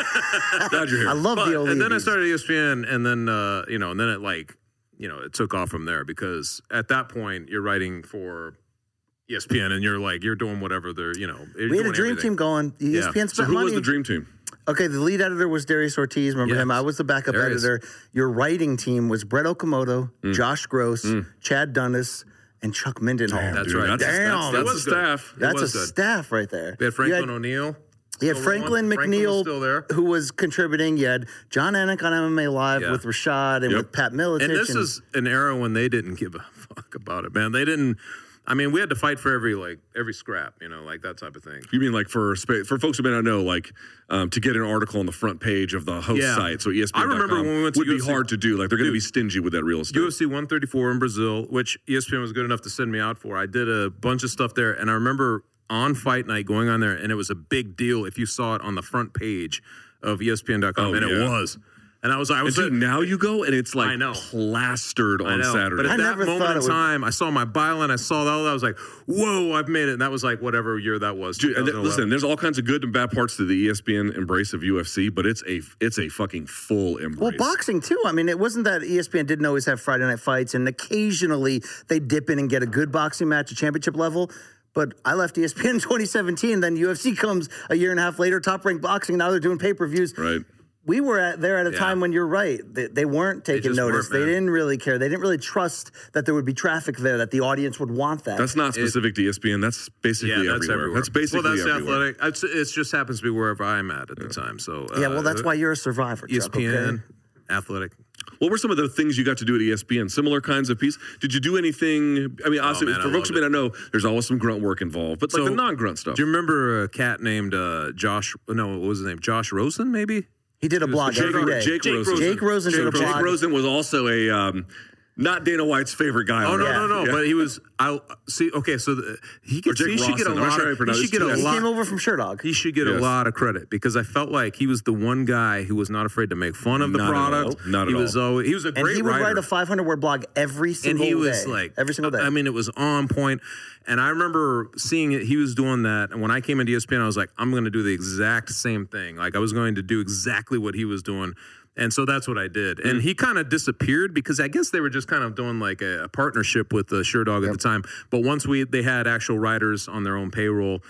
glad you're here. I love But- the old. and then I started at E S P N, and then uh, you know, and then it like, you know, it took off from there because at that point you're writing for E S P N, and you're like you're doing whatever they're, you know. you're We had a doing dream everything. team going. E S P N Yeah. So spent who money. was the dream team? Okay, the lead editor was Darius Ortiz. Remember Yes. him? I was the backup Darius. editor. Your writing team was Brett Okamoto, Mm. Josh Gross, Chad Dundas, and Chuck Mindenhall. That's Dude, right. That's, Damn. that's, It that's was the good. staff. It That's a was good. staff right there. We had You Franklin had- O'Neill. You had Still Franklin going. Franklin was McNeil, still there. who was contributing. You had John Anik on M M A Live Yeah. with Rashad and Yep. with Pat Miletich. And this is an era when they didn't give a fuck about it, man. They didn't. I mean, we had to fight for every like every scrap, you know, like that type of thing. You mean like for spa- for folks who may not know, like um, to get an article on the front page of the host Yeah. site, so E S P N I dot com remember when we went to would U F C be hard to do. Like they're going to be Dude. stingy with that real estate. U F C one thirty-four in Brazil, which E S P N was good enough to send me out for. I did a bunch of stuff there, and I remember on fight night going on there, and it was a big deal if you saw it on the front page of E S P N dot com, Oh, and yeah. it was. And I was, I And was, dude, now you go and it's like I know. plastered I on know. Saturday. But at I that never moment thought in it would- time, I saw my byline, I saw that, I was like, whoa, I've made it. And that was like whatever year that was. Dude, and th- two thousand eleven. listen, there's all kinds of good and bad parts to the E S P N embrace of U F C, but it's a it's a fucking full embrace. Well, boxing too. I mean, it wasn't that E S P N didn't always have Friday night fights, and occasionally they dip in and get a good boxing match at championship level. But I left E S P N in twenty seventeen. Then U F C comes a year and a half later, top ranked boxing. Now they're doing pay per views. Right. We were at there at a Yeah. time when you're right. They, they weren't taking just notice. weren't, They man. didn't really care. They didn't really trust that there would be traffic there, that the audience would want that. That's not specific to E S P N. That's basically Yeah, that's everywhere. everywhere. That's basically well, that's everywhere. athletic. It's, it just happens to be wherever I'm at at the time. So yeah, well, that's uh, why you're a survivor, E S Chuck, P N, okay? athletic. What were some of the things you got to do at E S P N? Similar kinds of pieces? Did you do anything? I mean, obviously, man, I for folks who loved may not know, there's always some grunt work involved, but like So, the non-grunt stuff. Do you remember a cat named uh, Josh? No, what was his name? Josh Rosen, maybe? He did a blog Jake, every day. Jake, Jake Rosen. Rosen. Jake Rosen did a Jake blog. Rosen was also a um, not Dana White's favorite guy. Oh on no, earth. no, no! Yeah. But he was. I see. Okay, so the, he Or gets. Jake He should get a Rawson. I'm not lot. sure how you Of, he pronounce should it. get a Yes. He lot. came over from Sherdog. He should get Yes. a lot of credit because I felt like he was the one guy who was not afraid to make fun of the Not at all. product. Not at he was all. always, he was a And great he would writer. write a five hundred word blog every and single he was day. like every single day. I mean, it was on point. And I remember seeing it. He was doing that, and when I came into E S P N, I was like, I'm going to do the exact same thing. Like I was going to do exactly what he was doing. And so that's what I did. And he kind of disappeared because I guess they were just kind of doing like a, a partnership with the Sherdog at the time. But once we they had actual writers on their own payroll,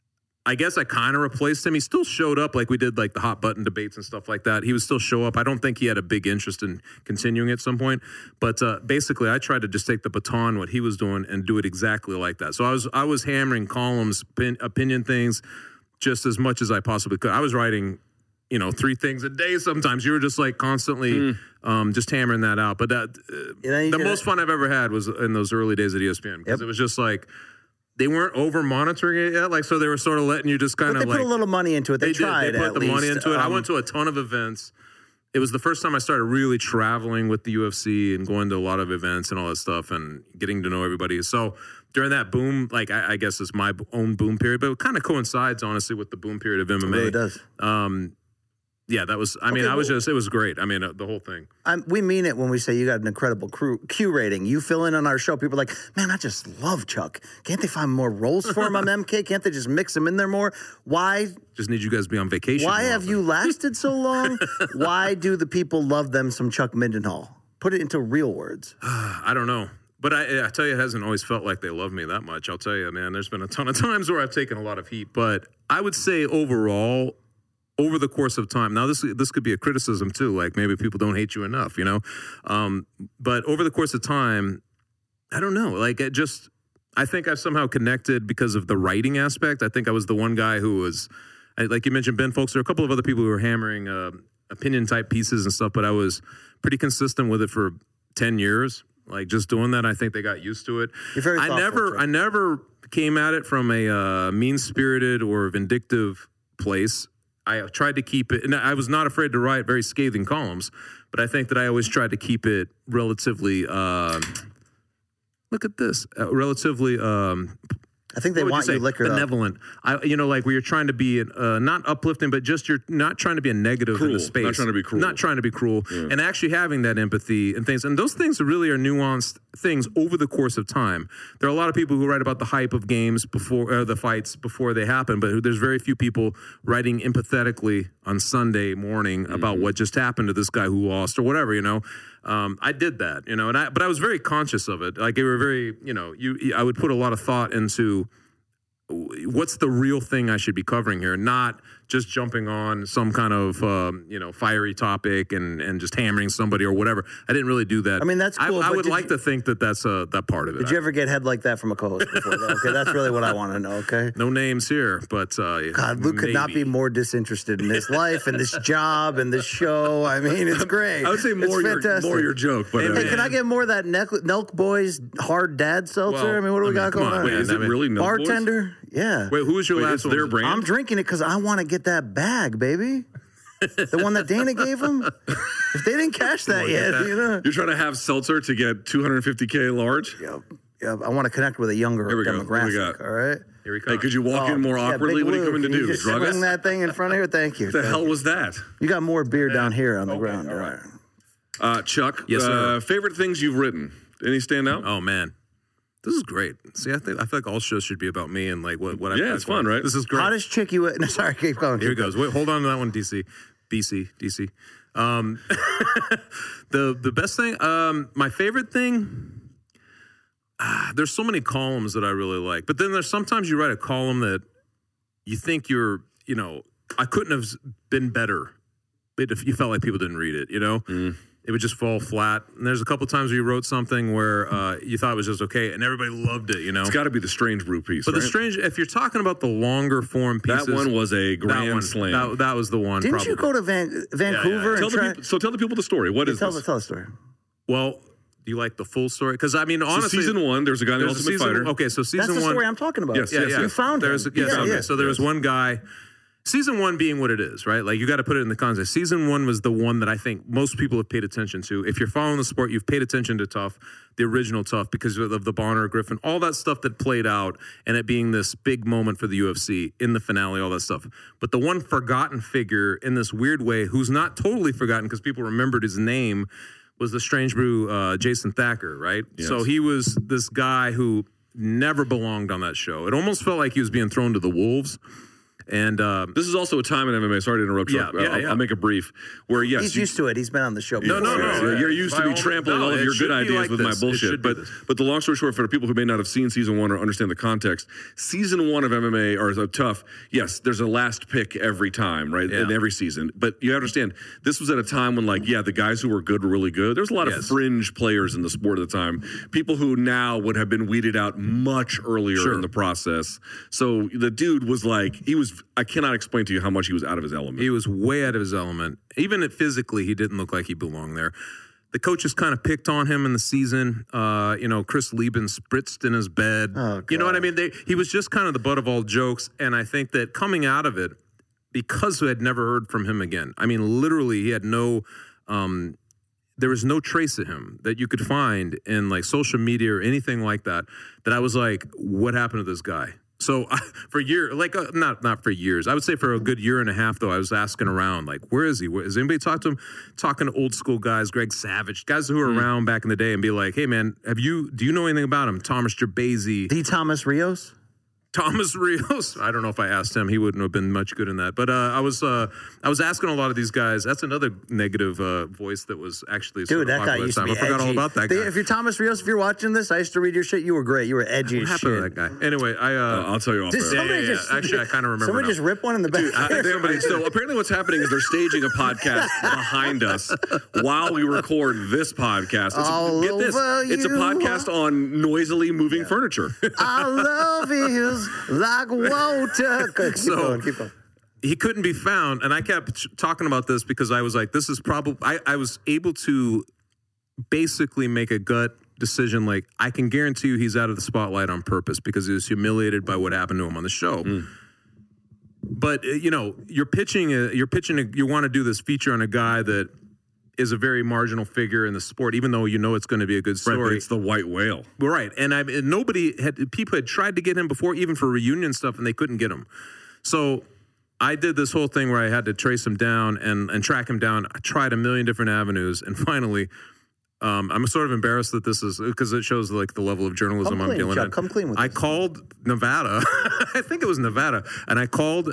I guess I kind of replaced him. He still showed up like we did like the hot button debates and stuff like that. He would still show up. I don't think he had a big interest in continuing at some point. But uh, basically, I tried to just take the baton, what he was doing, and do it exactly like that. So I was I was hammering columns, pin, opinion things, just as much as I possibly could. I was writing, you know, three things a day sometimes. You were just like constantly Mm. um, just hammering that out. But that uh, Yeah, you the did most it. fun I've ever had was in those early days at E S P N because Yep. it was just like they weren't over monitoring it yet. Like, so they were sort of letting you just kind but of they like put a little money into it. They, they tried did. They put at the least. money into it. I Um, went to a ton of events. It was the first time I started really traveling with the U F C and going to a lot of events and all that stuff and getting to know everybody. So during that boom, like I, I guess it's my own boom period, but it kind of coincides honestly with the boom period of M M A. It really does. Um, yeah, that was. I mean, Okay, I was well- just. It was great. I mean, uh, the whole thing. I'm, we mean it when we say you got an incredible crew, Q rating. You fill in on our show. People are like, man, I just love Chuck. Can't they find more roles for him on M K? Can't they just mix him in there more? Why? Just need you guys to be on vacation. Why more have often. you lasted so long? Why do the people love them some Chuck Mindenhall? Put it into real words. I don't know. But I, I tell you, it hasn't always felt like they love me that much. I'll tell you, man, there's been a ton of times where I've taken a lot of heat. But I would say overall, over the course of time, now this this could be a criticism too, like maybe people don't hate you enough, you know? Um, but over the course of time, I don't know. Like it just, I think I've somehow connected because of the writing aspect. I think I was the one guy who was, like you mentioned, Ben Folks, there are a couple of other people who were hammering uh, opinion type pieces and stuff, but I was pretty consistent with it for ten years. Like just doing that, I think they got used to it. You're very I thoughtful, never, Chuck. I never came at it from a uh, mean-spirited or vindictive place. I tried to keep it, and I was not afraid to write very scathing columns, but I think that I always tried to keep it relatively. Um, look at this, uh, relatively. Um, I think they what would want you you say? liquored up. Benevolent. I, you know, like where you're trying to be uh, not uplifting, but just you're not trying to be a negative in Cruel. the space. Not trying to be cruel. Not trying to be cruel, and actually having that empathy and things. And those things really are nuanced things over the course of time. There are a lot of people who write about the hype of games before uh, the fights before they happen, but there's very few people writing empathetically on Sunday morning Mm-hmm. about what just happened to this guy who lost or whatever. You know, um, I did that. You know, and I but I was very conscious of it. Like they were very, you know, you I would put a lot of thought into what's the real thing I should be covering here, not just jumping on some kind of um, you know fiery topic and and just hammering somebody or whatever. I didn't really do that. I mean, that's cool, I, I but would did like you- to think that that's uh, that part of it. Did you ever get head like that from a co-host before? Though? Okay, that's really what I want to know. Okay. No names here, but uh, God, Luke could not be maybe. more disinterested in his life and this job and this show. I mean, it's great. I would say more It's your fantastic. more your joke, but Hey, uh, Hey, can I get more of that Nelk, Nelk Boys hard dad seltzer? Well, I mean, what do we I mean, got come going on, on? wait, is I it mean, really no Bartender? Yeah. Wait, who was your Wait, last it's one? their brand? I'm drinking it because I want to get that bag, baby. The one that Dana gave him. If they didn't cash that yet, that. you know. You're trying to have seltzer to get two hundred fifty K large? Yep. Yep. I want to connect with a younger Here we go. What do we demographic. got? All right. Here we Hey, come. could you walk Oh, in more yeah, awkwardly? Big What are you Lou, coming to can do? just Drug swing us? that thing in front of here. Thank you. What the hell was that? You got more beer down here on the ground. all All right. right. Uh, Chuck, Yes, sir. uh, favorite things you've written? Any stand out? Oh man, this is great. See, I think I feel like all shows should be about me and like what what I. Yeah, it's fun, right? This is great. Hottest chick you. No, sorry. Keep going. Here it keep goes. Wait, hold on to that one, D C, B C, D C. Um, the the best thing, um, my favorite thing. Ah, there's so many columns that I really like, but then there's sometimes you write a column that you think you're, you know, I couldn't have been better, but if you felt like people didn't read it, you know. Mm. It would just fall flat. And there's a couple times where you wrote something where uh, you thought it was just okay, and everybody loved it, you know. It's got to be the Strange Brew piece, But right? the strange, if you're talking about the longer form pieces, that one was a that grand one, slam. That, that was the one. Didn't probably. you go to Van, Vancouver tell and the try? people, so tell the people the story. What is tell, this? the, tell the story. Well, do you like the full story? Because I mean, So honestly, season one, there's a guy in the there's a Ultimate season, Fighter. Okay, so season That's the one. story I'm talking about. Yes, yeah, yes, yeah. You found there's, him. Yes, Yeah, okay. yeah. So there was one guy. Season one being what it is, right? Like you got to put it in the context. Season one was the one that I think most people have paid attention to. If you're following the sport, you've paid attention to Tough, the original Tough, because of the Bonner, Griffin, all that stuff that played out, and it being this big moment for the U F C in the finale, all that stuff. But the one forgotten figure in this weird way, who's not totally forgotten because people remembered his name, was the Strange Brew uh, Jason Thacker, right? Yes. So he was this guy who never belonged on that show. It almost felt like he was being thrown to the wolves. And uh, This is also a time in M M A. Sorry to interrupt you. Yeah, yeah, I'll, yeah. I'll make it brief. Where yes, He's you, used to it. He's been on the show. No, before. no, no. Yeah, you're used to By be all- trampling no, all of it your should good be ideas like with this. my It bullshit. should be But this. but the long story short, for the people who may not have seen season one or understand the context, season one of M M A or uh, Tough, yes, there's a last pick every time, right? Yeah. In every season. But you understand, this was at a time when, like, yeah, the guys who were good were really good. There was a lot of Yes. fringe players in the sport at the time. People who now would have been weeded out much earlier Sure. in the process. So the dude was like, he was, I cannot explain to you how much he was out of his element. He was way out of his element. Even if physically, he didn't look like he belonged there. The coaches kind of picked on him in the season. Uh, you know, Chris Lieben spritzed in his bed. Oh, you know what I God. mean? They, he was just kind of the butt of all jokes. And I think that coming out of it, because we had never heard from him again. I mean, literally, he had no. Um, there was no trace of him that you could find in like social media or anything like that. That I was like, what happened to this guy? So uh, for year, like uh, not not for years, I would say for a good year and a half though, I was asking around, like, where is he? Where, has anybody talked to him? Talking to old school guys, Greg Savage, guys who were mm. around back in the day, and be like, hey man, have you? Do you know anything about him? Thomas Gerbasi, D. Thomas Rios. Thomas Rios. I don't know if I asked him. He wouldn't have been much good in that. But uh, I was uh, I was asking a lot of these guys. That's another negative uh, voice that was actually dude. That guy used to be I forgot edgy. all about that guy. If you're Thomas Rios, if you're watching this, I used to read your shit. You were great. You were edgy what as happened shit. To that guy? Anyway, I uh, uh, I'll tell you off. Did there. somebody yeah, yeah, just, yeah. Actually, I kind of remember. Somebody now. just rip one in the back. Dude, I, somebody, so apparently, what's happening is they're staging a podcast behind us while we record this podcast. It's, All get this, over it's a you. podcast on noisily moving yeah. furniture. I love is like water. Keep so, going, keep going. He couldn't be found, and I kept talking about this because I was like, this is probably, I, I was able to basically make a gut decision, like, I can guarantee you he's out of the spotlight on purpose because he was humiliated by what happened to him on the show. Mm. But, you know, you're pitching, a, you're pitching, a, you want to do this feature on a guy that is a very marginal figure in the sport, even though you know it's going to be a good story. Right, but it's the white whale. Right. And I and nobody had, people had tried to get him before, even for reunion stuff, and they couldn't get him. So I did this whole thing where I had to trace him down and, and track him down. I tried a million different avenues. And finally, um, I'm sort of embarrassed that this is, because it shows like the level of journalism come I'm clean, dealing Chuck, in. Come clean with I this. called Nevada. I think it was Nevada. And I called,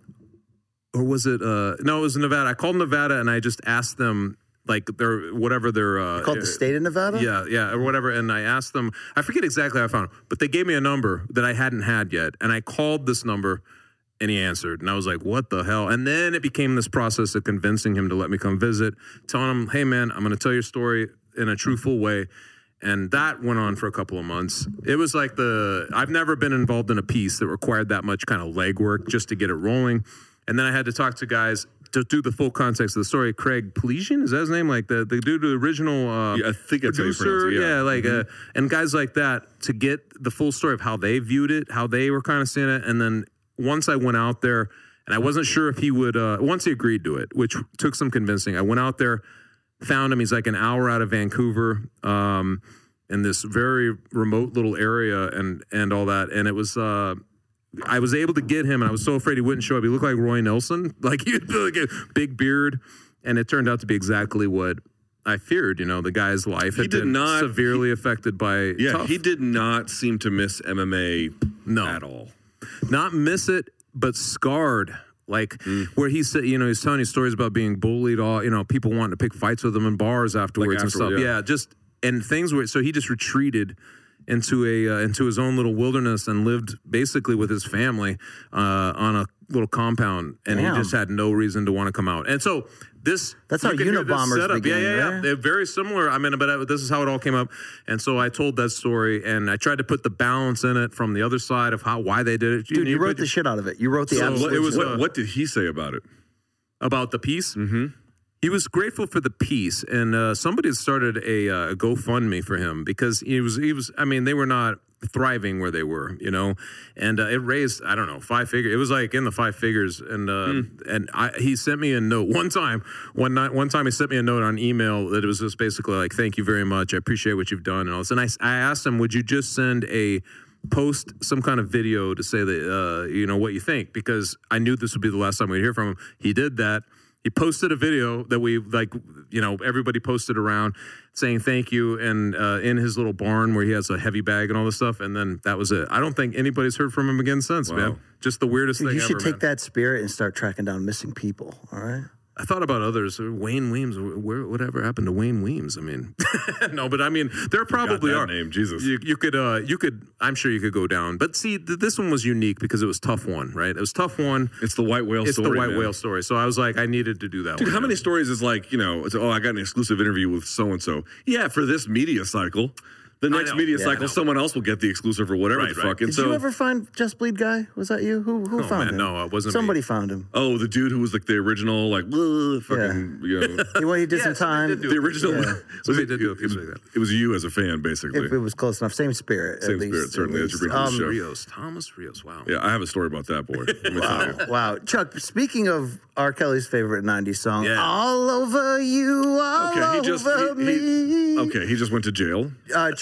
or was it, uh, no, it was Nevada. I called Nevada and I just asked them, like their whatever their uh, called the state of Nevada. Yeah, yeah, or whatever. And I asked them. I forget exactly how I found it, but they gave me a number that I hadn't had yet, and I called this number, and he answered, and I was like, "What the hell?" And then it became this process of convincing him to let me come visit, telling him, "Hey, man, I'm going to tell your story in a truthful way." And that went on for a couple of months. It was like the I've never been involved in a piece that required that much kind of legwork just to get it rolling, and then I had to talk to guys to do the full context of the story. Craig Pelesian, is that his name? Like the, the dude, the original uh, yeah, I think that's producer. how you pronounce it, yeah. yeah, like mm-hmm. uh, and guys like that to get the full story of how they viewed it, how they were kind of seeing it. And then once I went out there, and I wasn't sure if he would. Uh, once he agreed to it, which took some convincing. I went out there, found him. He's like an hour out of Vancouver, um, in this very remote little area, and and all that. And it was. Uh, I was able to get him, and I was so afraid he wouldn't show up. He looked like Roy Nelson, like he had like a big beard, and it turned out to be exactly what I feared. You know, the guy's life had he did been not, severely he, affected by. Yeah, tough. he did not seem to miss M M A no. at all. Not miss it, but scarred. Like mm. where he said, you know, he's telling you stories about being bullied, all you know, people wanting to pick fights with him in bars afterwards like afterward, and stuff. Yeah. yeah, just and things were so he just retreated into a uh, into his own little wilderness and lived basically with his family uh, on a little compound, and Damn. he just had no reason to want to come out. And so this that's how Unabombers began. Yeah, yeah, yeah. Right? They're very similar. I mean, but I, this is how it all came up. And so I told that story, and I tried to put the balance in it from the other side of how why they did it. Dude, you, you wrote the shit out of it. You wrote the so absolute. It was. What, what, what did he say about it? About the piece? Mm-hmm. He was grateful for the piece, and uh, somebody had started a, uh, a GoFundMe for him because he was he was. I mean, they were not thriving where they were, you know, and uh, it raised I don't know five figures. It was like in the five figures, and uh, mm. and I, he sent me a note one time. One night, one time he sent me a note on email that it was just basically like, "Thank you very much. I appreciate what you've done." And all this. And I I asked him, "Would you just send a post some kind of video to say that uh, you know what you think?" Because I knew this would be the last time we'd hear from him. He did that. He posted a video that we like, you know, everybody posted around saying thank you, and uh, in his little barn where he has a heavy bag and all this stuff, and then that was it. I don't think anybody's heard from him again since, wow. man. Just the weirdest Dude, thing you ever, should take man. that spirit and start tracking down missing people, all right? I thought about others. Wayne Weems. Where, whatever happened to Wayne Weems? I mean, no, but I mean, there probably are. Name, Jesus. You, you could, uh, you could. I'm sure you could go down. But see, th- this one was unique because it was tough one, right? It was tough one. It's the white whale it's story. It's the white man. whale story. So I was like, I needed to do that. Dude, one, how man. many stories is like, you know, it's, oh, I got an exclusive interview with so and so. Yeah, for this media cycle. The next media yeah, cycle, someone else will get the exclusive or whatever right, the fuck. Right. And Did so, you ever find Just Bleed guy? Was that you? Who who oh, found man, him? No, it wasn't. Somebody me. found him. Oh, the dude who was like the original, like fucking, yeah. you know, he, well, he did yeah, some time. Did the original. Yeah. Was it, did do a it, piece like that. it was you as a fan, basically. If it was close enough, same spirit. Same at least, spirit, certainly, at as you least. bring to the Um, show. Rios, Thomas Rios. Wow. Yeah, I have a story about that boy. Let me tell you. Wow, Chuck. Speaking of R. Kelly's favorite nineties song, Yeah. "All Over You, All Okay, he just Over he, he, Me." okay, he just went to jail. Uh, Chuck.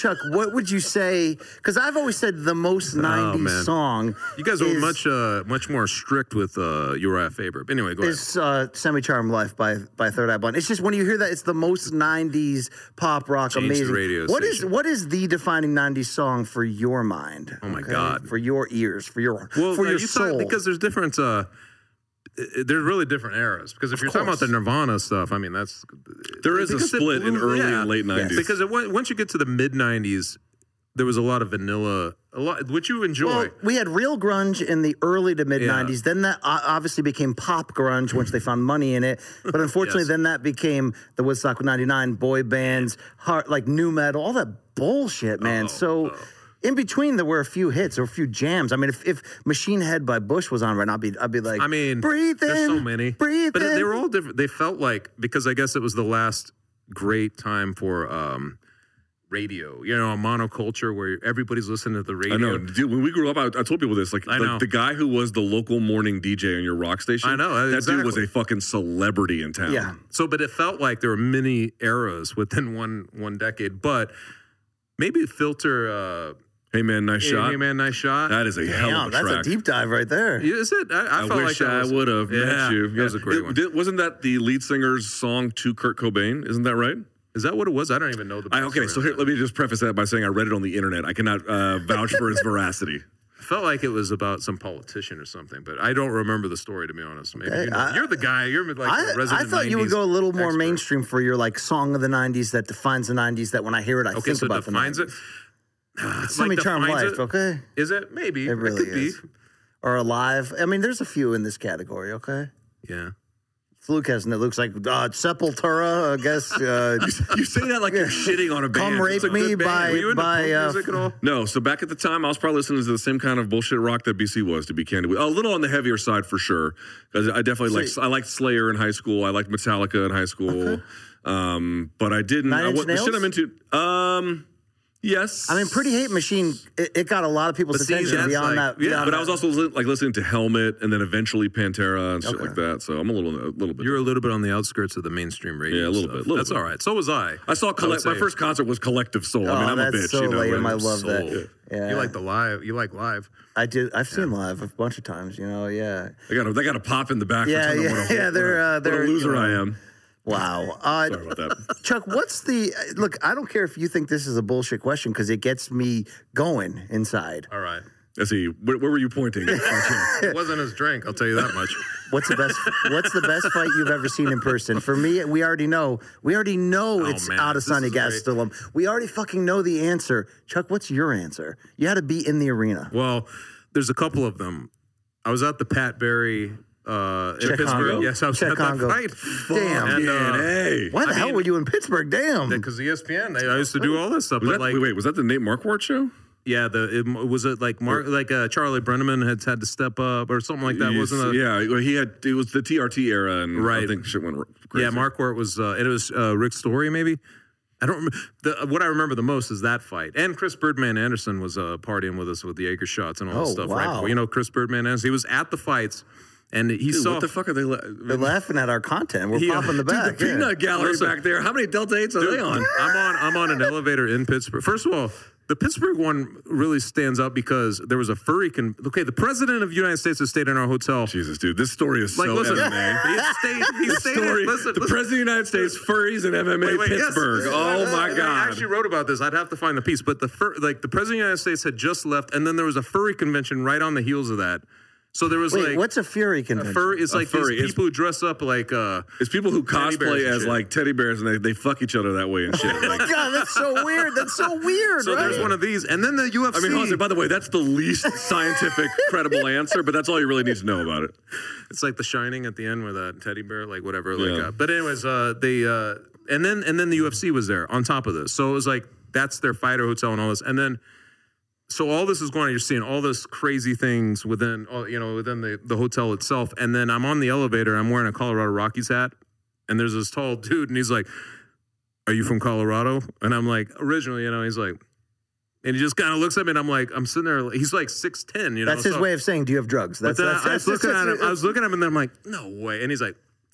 Chuck, what would you say? Because I've always said the most nineties man. song. You guys were is, much uh, much more strict with uh, Uriah Faber. But anyway, go ahead. Is uh, "Semi-Charmed Life" by by Third Eye Blind. It's just when you hear that, it's the most nineties pop rock, Changed the amazing. radio What is station. what is the defining nineties song for your mind? Oh my God. For your ears, for your Well, for are your you soul. talking- because there's different. Uh, there's really different eras. Because if Of you're talking about the course. Nirvana stuff, I mean that's There is a because it split in blew- early yeah. and late nineties. Because it, went- once you get to the mid nineties, there was a lot of vanilla, a lot which you enjoy. Well, we had real grunge in the early to mid nineties. Then that o- obviously became pop grunge once they found money in it. But unfortunately, Yes. then that became the Woodstock ninety-nine boy bands, hard, like new metal, all that bullshit, man. Oh, so. In between, there were a few hits or a few jams. I mean, if, if Machine Head by Bush was on right now, I'd be, I'd be like, I mean, breathe in, there's so many, breathe but in. they were all different. They felt like because I guess it was the last great time for um, radio. You know, a monoculture where everybody's listening to the radio. I know. Dude, when we grew up, I, I told people this. Like, I the, know. the guy who was the local morning D J on your rock station. I know, That exactly. dude was a fucking celebrity in town. Yeah. So, but it felt like there were many eras within one one decade. But maybe filter. Uh, Hey man, nice hey, shot. hey man, nice shot. That is a hell Damn, of a that's track. a deep dive right there. Yeah, Is it? I, I, I, felt wish like that I was- would have yeah, met you. That was a great It- one. did- wasn't that the lead singer's song to Kurt Cobain? Isn't that right? Is that what it was? I don't even know the. I, okay, so here, let me just preface that by saying I read it on the internet. I cannot uh, vouch for its veracity. I felt like it was about some politician or something, but I don't remember the story to be honest. Maybe Okay, you know. I- you're the guy. You're like the I, resident I thought you would nineties go a little more expert. mainstream for your like song of the nineties that defines the nineties. That when I hear it, I Okay, think so about it defines the it. nineties. Like Semi-Charmed defines Life, it? okay? Is it? Maybe. It really could is. be. Or Alive. I mean, there's a few in this category, okay? Yeah. Fluke has, and it looks like uh, Sepultura, I guess. Uh, You say that like you're shitting on a band. Come It's Rape a Me good band. by, Were you into by punk uh, music at all? No, so back at the time, I was probably listening to the same kind of bullshit rock that B C was, to be candid with. A little on the heavier side for sure, because I definitely like I liked Slayer in high school. I liked Metallica in high school, um, but I didn't. Nine I, Inch what, the shit Nails? I'm into. Um, yes, I mean, Pretty Hate Machine, it, it got a lot of people's But see, attention that's beyond like- that. yeah, beyond But I that. was also li- like listening to Helmet and then eventually Pantera and shit Okay. like that. So I'm a little, a little bit. You're a little bit on the outskirts of the mainstream radio. Yeah, a little stuff. bit, little That's bit. all right. So was I. I saw would collect. My say. first concert was Collective Soul. Oh, I mean, I'm that's a bitch. so you know, lame. I like- love Soul. that. Yeah. You like the live. You like live. I do. I've seen live a bunch of times, you know, yeah. They got a, they got a pop in the back. Yeah, for telling them yeah, what a, yeah, what they're, a, uh, what they're, a loser you know, I am. Wow. Uh, Sorry about that. Chuck, what's the look? I don't care if you think this is a bullshit question because it gets me going inside. All right. Let's see. Where, where were you pointing? It wasn't his drink. I'll tell you that much. What's the best? What's the best fight you've ever seen in person? For me, we already know. We already know Oh, it's man, out of this Sonny is great. Gastelum. We already fucking know the answer. Chuck, what's your answer? You had to be in the arena. Well, there's a couple of them. I was at the Pat Barry uh, in Czech Pittsburgh. Congo? Yes, I was Czech at Congo. that fight. Damn. And, uh, hey. Why the I hell mean- were you in Pittsburgh? Damn. Because E S P N, they, I used to do all this stuff. Was But that, like, wait, wait, was that the Nate Marquardt show? yeah, the it, was it like Mark, like uh, Charlie Brenneman had had to step up or something like that, Yes, wasn't it? yeah, well, he had. It was the T R T era, and I Right. think shit went crazy. Yeah, Marquardt was, uh, and it was uh, Rick Story maybe. I don't remember. The, what I remember the most is that fight. And Chris Birdman Anderson was uh, partying with us with the Acre shots and all Oh, this stuff. Right wow. before. You know, Chris Birdman Anderson. He was at the fights, and he Dude, saw. what the fuck are they? La- They're laughing at our content. We're Yeah. popping the Dude, back. the yeah. peanut gallery Listen. back there. How many Delta eights are Dude, they on? I'm on. I'm on an elevator in Pittsburgh. First of all, the Pittsburgh one really stands out because there was a furry. Con- okay, the president of the United States has stayed in our hotel. Jesus, dude, this story is Like, so listen, M M A. he stayed. He This stayed. story, listen, the listen. president of the United States, furries and M M A Wait, wait, yes. Pittsburgh. Yes. Oh my I god! actually wrote about this. I'd have to find the piece, but the fur, like the president of the United States had just left, and then there was a furry convention right on the heels of that. So there was Wait, like what's a Fury a convention? furry. It's A like furry. these It's- people who dress up like. uh It's people who Teddy bears cosplay and as shit. like teddy bears, and they, they fuck each other that way and shit. Like, God, that's so weird. That's so weird, So right? there's one of these, and then the U F C. I mean, honestly, by the way, that's the least scientific, credible answer, but that's all you really need to know about it. It's like The Shining at the end with that teddy bear, like whatever. Like, Yeah. uh, but anyways, uh, they uh, and then and then the U F C was there on top of this, so it was like that's their fighter hotel and all this, and then so all this is going on. You're seeing all this crazy things within, all- you know, within the the hotel itself, and then I'm on the elevator. I'm wearing a Colorado Rockies hat, and there's this tall dude, and he's like, "Are you from Colorado?" And I'm like, "Originally," you know. He's like. And he just kind of looks at me, and I'm like, I'm sitting there. He's like six ten, you know. That's his so- way of saying, "Do you have drugs?" But That's, then that's, I was that's- looking that's- at him. I was looking at him, and then I'm like, no way. And he's like,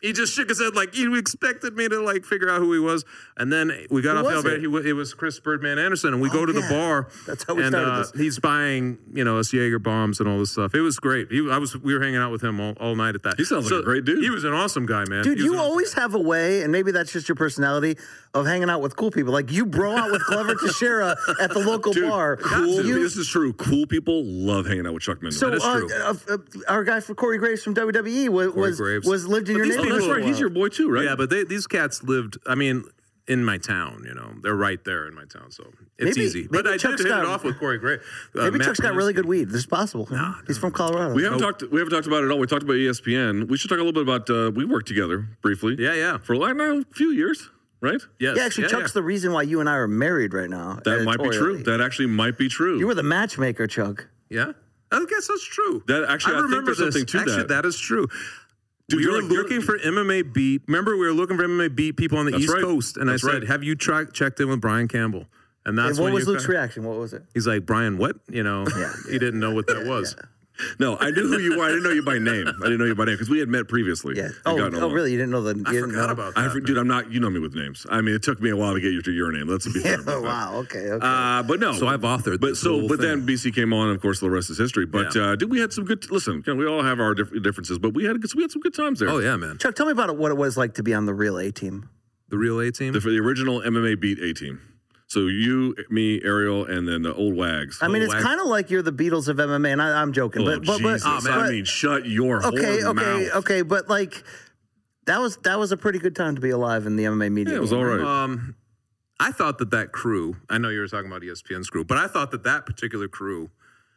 He just shook his head like he expected me to like figure out who he was. And then we got Who off the was elevator. it? He, wa- it was Chris Birdman Anderson, and we Oh, go to yeah. the bar. That's how we and, started uh, this. He's buying, you know, us Jaeger bombs and all this stuff. It was great. He, I was, we were hanging out with him all, all night at that. He sounds like a great dude. He was an awesome guy, man. Dude, He was you an- always have a way, and maybe that's just your personality, of hanging out with cool people. Like you bro out with Clever Teixeira at the local Dude, bar. cool. You- This is true. Cool people love hanging out with Chuck Minden. so That is uh, true. uh, uh, our guy for Corey Graves from W W E was was, Graves. was lived in But your these oh, neighborhood. that's for a right. He's while. your boy too, right? Yeah, but they, these cats lived, I mean, in my town, you know. They're right there in my town, so it's Maybe- easy. But maybe I Chuck's did hit got- it off with Corey Gray. Uh, Maybe Matt Chuck's got really Panisky. good weed. This is possible. He's from Colorado. We haven't talked. We haven't talked about it at all. We talked about E S P N. We should talk a little bit about. Uh, we worked together briefly. Yeah, yeah. For like now, a few years, right? Yes. Yeah, actually, Chuck's the reason why you and I are married right now. That might be true. editorially. That actually might be true. You were the matchmaker, Chuck. Yeah, I guess that's true. That actually, I think remember there's this. something to actually, that. that is true. Dude, we you're were like- you're- looking for M M A beat. Remember, we were looking for M M A beat people on the That's East right. Coast, and That's I said, right. "Have you tra- checked in with Brian Campbell?" And that's And what when was you Luke's got- reaction? What was it? He's like, "Brian, what?" You know, he didn't know what that was. No, I knew who you were. I didn't know you by name. I didn't know you by name because we had met previously. Yeah. and Oh, gotten oh, along. really? You didn't know the? You I didn't forgot know? about I, that. dude, I'm not. You know me with names. I mean, it took me a while to get you to your name. Let's be fair. Yeah, about that. wow. Okay. Okay. Uh, but no. So I've authored But this so, whole but thing. then B C came on. Of course, the rest is history. But Yeah. uh, did we had some good? Listen, you know, we all have our diff- differences, but we had we had some good times there. Oh yeah, man. Chuck, tell me about it, what it was like to be on the real A team. The real A team. The, for the original M M A Beat A team. So you, me, Ariel, and then the old Wags. I mean, it's wag- kind of like you're the Beatles of M M A, and I, I'm joking, Oh, but but, but, Jesus. but I mean, shut your okay, whore okay, mouth. okay, but like that was that was a pretty good time to be alive in the M M A media. Yeah, it was game, all right? right. Um, I thought that that crew. I know you were talking about E S P N's crew, but I thought that that particular crew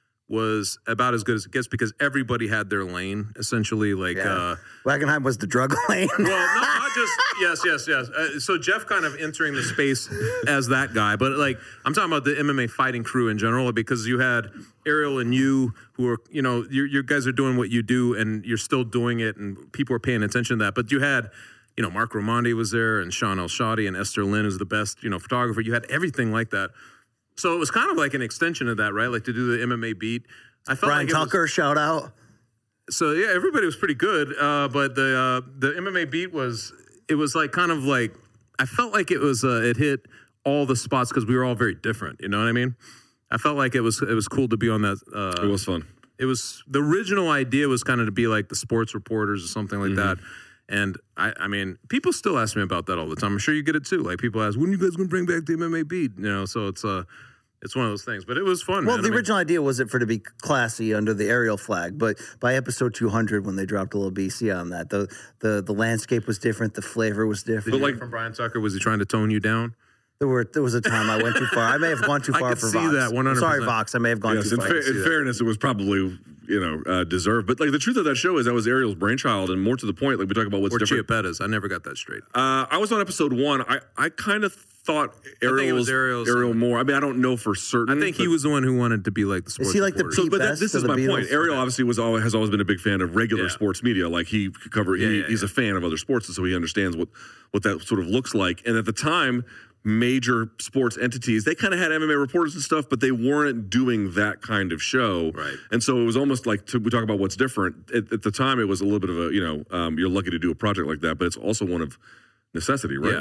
was about as good as it gets because everybody had their lane essentially. Like, Yeah. uh, Wagenheim was the drug lane. well, not, not just yes, yes, yes. Uh, so Jeff kind of entering the space as that guy, but like I'm talking about the M M A fighting crew in general because you had Ariel and you who are, you know, you you guys are doing what you do and you're still doing it and people are paying attention to that. But you had, you know, Mark Ramondi was there and Sean El Shadi and Esther Lynn who's the best, you know, photographer. You had everything like that. So it was kind of like an extension of that, right? Like to do the M M A beat. I felt Brian like it was- Tucker, shout out. so yeah, everybody was pretty good, uh, but the uh, the M M A beat was it was like kind of like I felt like it was uh, it hit all the spots because we were all very different. You know what I mean? I felt like it was it was cool to be on that. Uh, It was fun. It was the original idea was kind of to be like the sports reporters or something like Mm-hmm. that. And I, I mean, people still ask me about that all the time. I'm sure you get it too. Like people ask, when are you guys going to bring back the M M A beat? You know, so it's uh, it's one of those things. But it was fun. Well, man. the I mean, original idea was it for to be classy under the aerial flag, but by episode two hundred, when they dropped a little B C on that, the the the landscape was different, the flavor was did different. you hear from Brian Tucker, was he trying to tone you down? There were there was a time I went too far. I may have gone too I far could for see Vox. that one hundred percent. Sorry, Vox. I may have gone Yes, too in, far. fa- in fairness, it was probably you know uh, deserved. But like the truth of that show is that was Ariel's brainchild, and more to the point, like we talk about what's Or Chia different. Pettis. I never got that straight. Uh, I was on episode one. I, I kind of thought Ariel it was was Ariel's- Ariel more. I mean, I don't know for certain. I think he but- was the one who wanted to be like the sports he like the reporter. So, Pete but that, Best this of is the my Beatles? point. Ariel obviously was always has always been a big fan of regular Yeah. sports media. Like he could cover, he, Yeah, yeah, he's yeah. a fan of other sports, and so he understands what what that sort of looks like. And at the time, major sports entities they kind of had M M A reporters and stuff, but they weren't doing that kind of show. Right. And so it was almost like to, we talk about what's different. At, at the time, it was a little bit of a you know um, you're lucky to do a project like that, but it's also one of necessity, right? Yeah.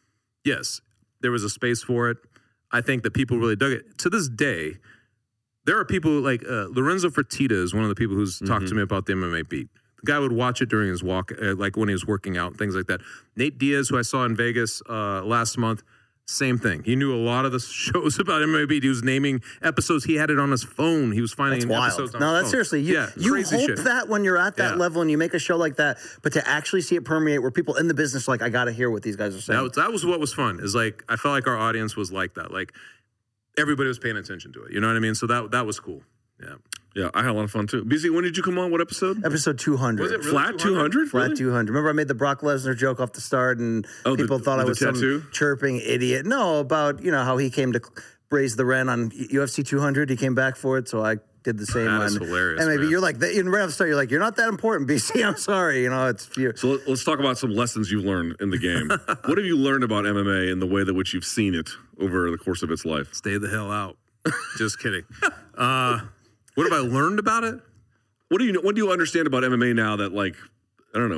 Yes, there was a space for it. I think that people really dug it. To this day, there are people like uh, Lorenzo Fertitta is one of the people who's talked to me about the M M A beat. The guy would watch it during his walk, uh, like when he was working out, things like that. Nate Diaz, who I saw in Vegas uh, last month, same thing. He knew a lot of the shows about M M A beat. He was naming episodes. He had it on his phone. He was finding That's wild. episodes on No, his that's phone. seriously. You, yeah, you crazy hope shit. that when you're at that Yeah. level and you make a show like that, but to actually see it permeate where people in the business are like, I got to hear what these guys are saying. That was, that was what was fun. Is like I felt like our audience was like that. Like everybody was paying attention to it. You know what I mean? So that that was cool. Yeah. Yeah, I had a lot of fun too. B Z, when did you come on? What episode? Episode two hundred. Was it really Flat two hundred? Flat two hundred. Remember, I made the Brock Lesnar joke off the start, and Oh, the- people thought I with was the some tattoo? chirping idiot. No, about you know how he came to raise the rent on U F C two hundred. He came back for it, so I did the same. That is on, hilarious, And maybe man. you're like, in right off the start, you're like, you're not that important, B C. I'm sorry. You know, it's few. So let- let's talk about some lessons you've learned in the game. What have you learned about M M A and the way that which you've seen it over the course of its life? Stay the hell out. Just kidding. Uh, what have I learned about it? What do you know, what do you understand about M M A now that like I don't know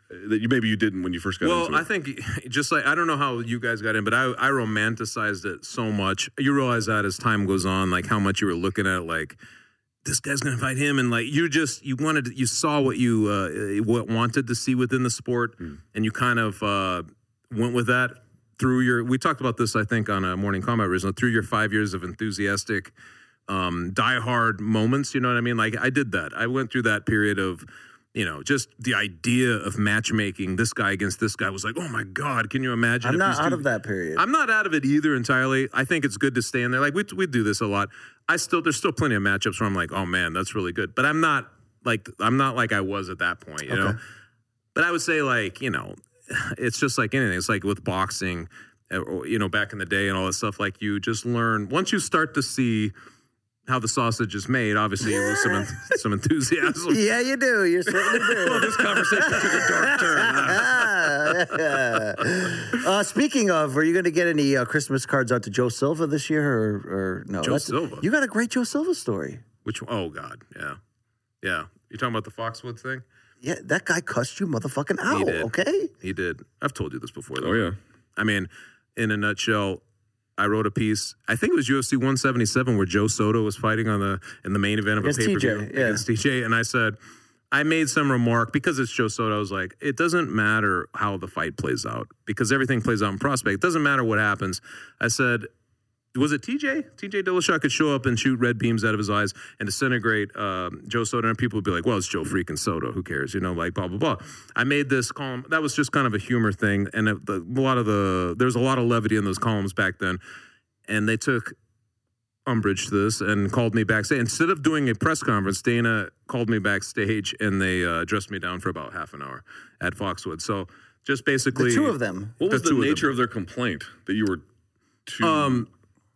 that you maybe you didn't when you first got well, into it? I think just like I don't know how you guys got in, but I I romanticized it so much. You realize that as time goes on, like how much you were looking at it, like this guy's gonna fight him, and like you just you wanted to, you saw what you uh, what wanted to see within the sport, mm. and you kind of uh, went with that through your. We talked about this, I think, on a Morning Combat recently. Through your five years of enthusiastic, um, diehard moments, you know what I mean? Like I did that. I went through that period of. You know, just the idea of matchmaking this guy against this guy was like, oh my God, can you imagine? I'm if not these out two... of that period. I'm not out of it either entirely. I think it's good to stay in there. Like we we do this a lot. I still there's still plenty of matchups where I'm like, oh man, that's really good. But I'm not like I'm not like I was at that point, you okay. know. But I would say like, you know, it's just like anything. It's like with boxing, or, you know, back in the day and all that stuff. Like you just learn once you start to see how the sausage is made, obviously with some some enthusiasm. Yeah, you do. You certainly do. Well, this conversation took a dark turn. uh, speaking of, are you going to get any uh, Christmas cards out to Joe Silva this year, or, or no? Joe That's, Silva. You got a great Joe Silva story. Which? Oh God, yeah, yeah. You talking about the Foxwood thing? Yeah, that guy cussed you motherfucking out. He did. Okay. He did. I've told you this before. Though. Oh yeah. I mean, in a nutshell. I wrote a piece. I think it was U F C one seventy-seven where Joe Soto was fighting on the in the main event of against a pay-per-view T J, yeah. against T J, and I said, I made some remark because it's Joe Soto. I was like, it doesn't matter how the fight plays out because everything plays out in prospect. It doesn't matter what happens. I said, was it T J? T J Dillashaw could show up and shoot red beams out of his eyes and disintegrate um, Joe Soto, and people would be like, well, it's Joe freaking Soto. Who cares? You know, like blah, blah, blah. I made this column. That was just kind of a humor thing, and it, the, a lot of the there's a lot of levity in those columns back then. And they took umbrage to this and called me backstage. Instead of doing a press conference, Dana called me backstage and they uh, dressed me down for about half an hour at Foxwood. So just basically... The two of them. What was the, the nature of, of their complaint? That you were too... Um,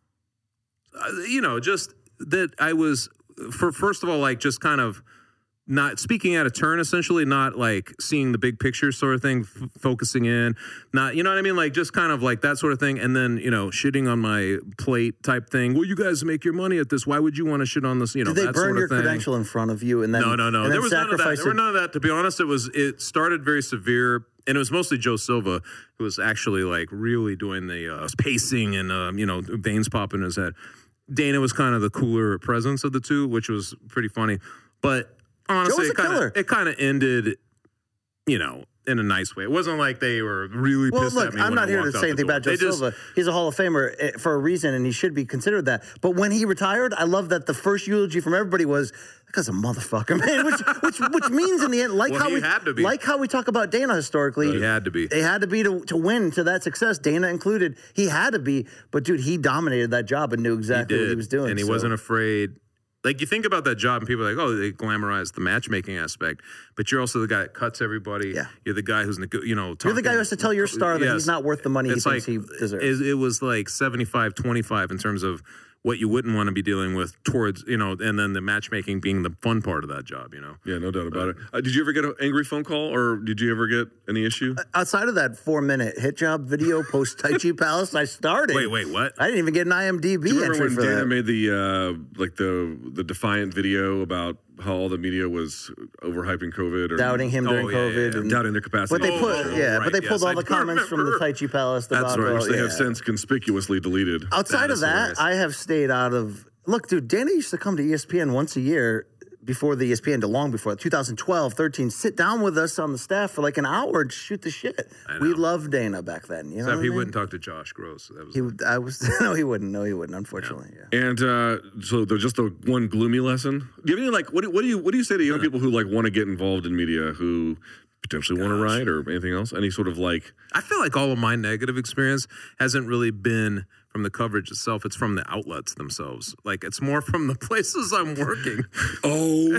you know, just that I was... for First of all, like just kind of... Not speaking out of turn, essentially, not like seeing the big picture sort of thing, f- focusing in, not, you know what I mean? Like just kind of like that sort of thing. And then, you know, shitting on my plate type thing. Well, you guys make your money at this. Why would you want to shit on this? You know, Did they that burn sort your of thing. credential in front of you? And then No, no, no. And There then was none of that. There it? were none of that. To be honest, it was, it started very severe. And it was mostly Joe Silva who was actually like really doing the uh, pacing and, um, you know, veins popping in his head. Dana was kind of the cooler presence of the two, which was pretty funny. But honestly, it kind of it kind of ended, you know, in a nice way. It wasn't like they were really well, pissed look, at me. I'm when not I here to walked out say the anything door. about Joe They just- Silva. He's a Hall of Famer for a reason, and he should be considered that. But when he retired, I love that the first eulogy from everybody was, that guy's a motherfucker, man. Which, which, which means in the end, like Well, how he we had to be. like how we talk about Dana historically, He had to be. They had to be to, to win to that success, Dana included. He had to be, but dude, he dominated that job and knew exactly did, what he was doing. and he so. wasn't afraid. Like you think about that job, and people are like, "Oh, they glamorize the matchmaking aspect," but you're also the guy that cuts everybody. Yeah. You're the guy who's, nego- you know, You're the guy who has to tell your star that Yes. he's not worth the money It's he like, thinks he deserves. It, it was like seventy-five twenty-five in terms of what you wouldn't want to be dealing with towards, you know, and then the matchmaking being the fun part of that job, you know. Yeah, no doubt about it. Uh, did you ever get an angry phone call, or did you ever get any issue? Outside of that four-minute hit job video post Tai Chi Palace, I started. Wait, wait, what? I didn't even get an I M D B Do you remember entry when for Dana that. made the uh, like the the defiant video about how all the media was overhyping COVID or Doubting him during Oh, yeah, COVID. yeah, and- doubting their capacity? But they Oh, put, oh, yeah, right, but they pulled yes, all I the comments from the remember. Tai Chi Palace. That's about, right, which well, they yeah. have since conspicuously deleted. Outside That of is that, hilarious. I have stayed out of. Look, dude, Dana used to come to E S P N once a year before the E S P N, to long before twenty twelve, thirteen, sit down with us on the staff for like an hour and shoot the shit. I We know. loved Dana back then. You know Except what he I mean? wouldn't talk to Josh Gross. That was He, would- I was no, he wouldn't. No, he wouldn't. Unfortunately, yeah. And uh, so there's just a one gloomy lesson. Do you have any like what do, what do you what do you say to young people who like want to get involved in media who potentially want to write or anything else? Any sort of like I feel like all of my negative experience hasn't really been from the coverage itself. It's from the outlets themselves. Like it's more from the places I'm working. oh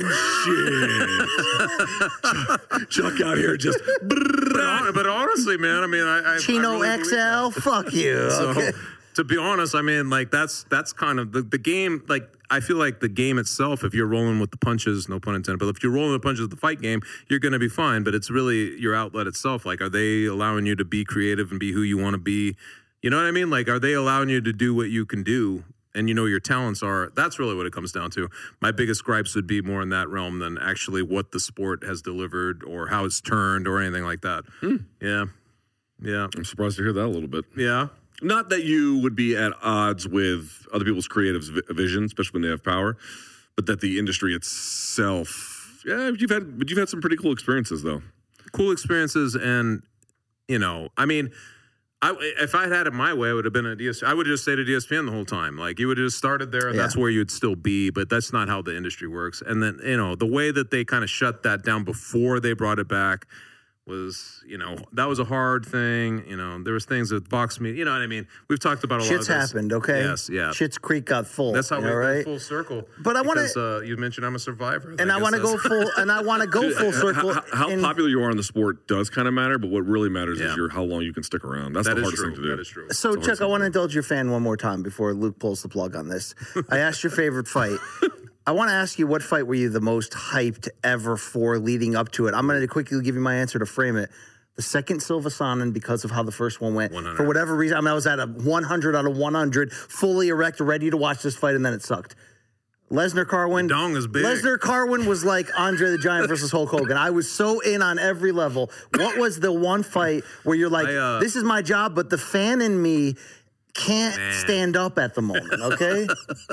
shit, Chuck out here just. But, hon- but honestly, man, I mean, I, I Chino I really X believe L, fuck you. So, Okay. to be honest, I mean, like that's that's kind of the, the game. Like I feel like the game itself, if you're rolling with the punches, no pun intended, but if you're rolling the punches of the fight game, you're going to be fine. But it's really your outlet itself. Like, are they allowing you to be creative and be who you want to be? You know what I mean? Like, are they allowing you to do what you can do? and you know your talents are, that's really what it comes down to. My biggest gripes would be more in that realm than actually what the sport has delivered or how it's turned or anything like that. Hmm. Yeah. Yeah. I'm surprised to hear that a little bit. Yeah. Not that you would be at odds with other people's creative vi- vision, especially when they have power, but that the industry itself, yeah, you've had, but you've had some pretty cool experiences though. Cool experiences, and you know, I mean, I, if I had had it my way, I would have been at E S P N. I would just stayed at E S P N the whole time. Like you would have just started there, and Yeah. that's where you'd still be. But that's not how the industry works. And then you know, the way that they kind of shut that down before they brought it back was, you know, that was a hard thing. You know, there was things with box media. You know what I mean? We've talked about a lot of Shit's this. happened, okay? Yes, yeah. Shit's Creek got full. That's how you we know, go right? full circle. But I wanna- because, uh, you mentioned I'm a survivor. And I, guess want to go that's- full. And I want to go full circle. How, how and- popular you are in the sport does kind of matter, but what really matters Yeah. is your how long you can stick around. That's That the is hardest true. thing to do. That is true. So, Chuck, I want to indulge your fan one more time before Luke pulls the plug on this. I asked your favorite fight. I want to ask you, what fight were you the most hyped ever for leading up to it? I'm going to quickly give you my answer to frame it. The second Silva Sonnen, because of how the first one went. one hundred. For whatever reason, I mean, I was at a one hundred out of one hundred, fully erect, ready to watch this fight, and then it sucked. Lesnar Carwin. The dong is big. Lesnar Carwin was like Andre the Giant versus Hulk Hogan. I was so in on every level. What was the one fight where you're like, I, uh, this is my job, but the fan in me can't Man. stand up at the moment, okay?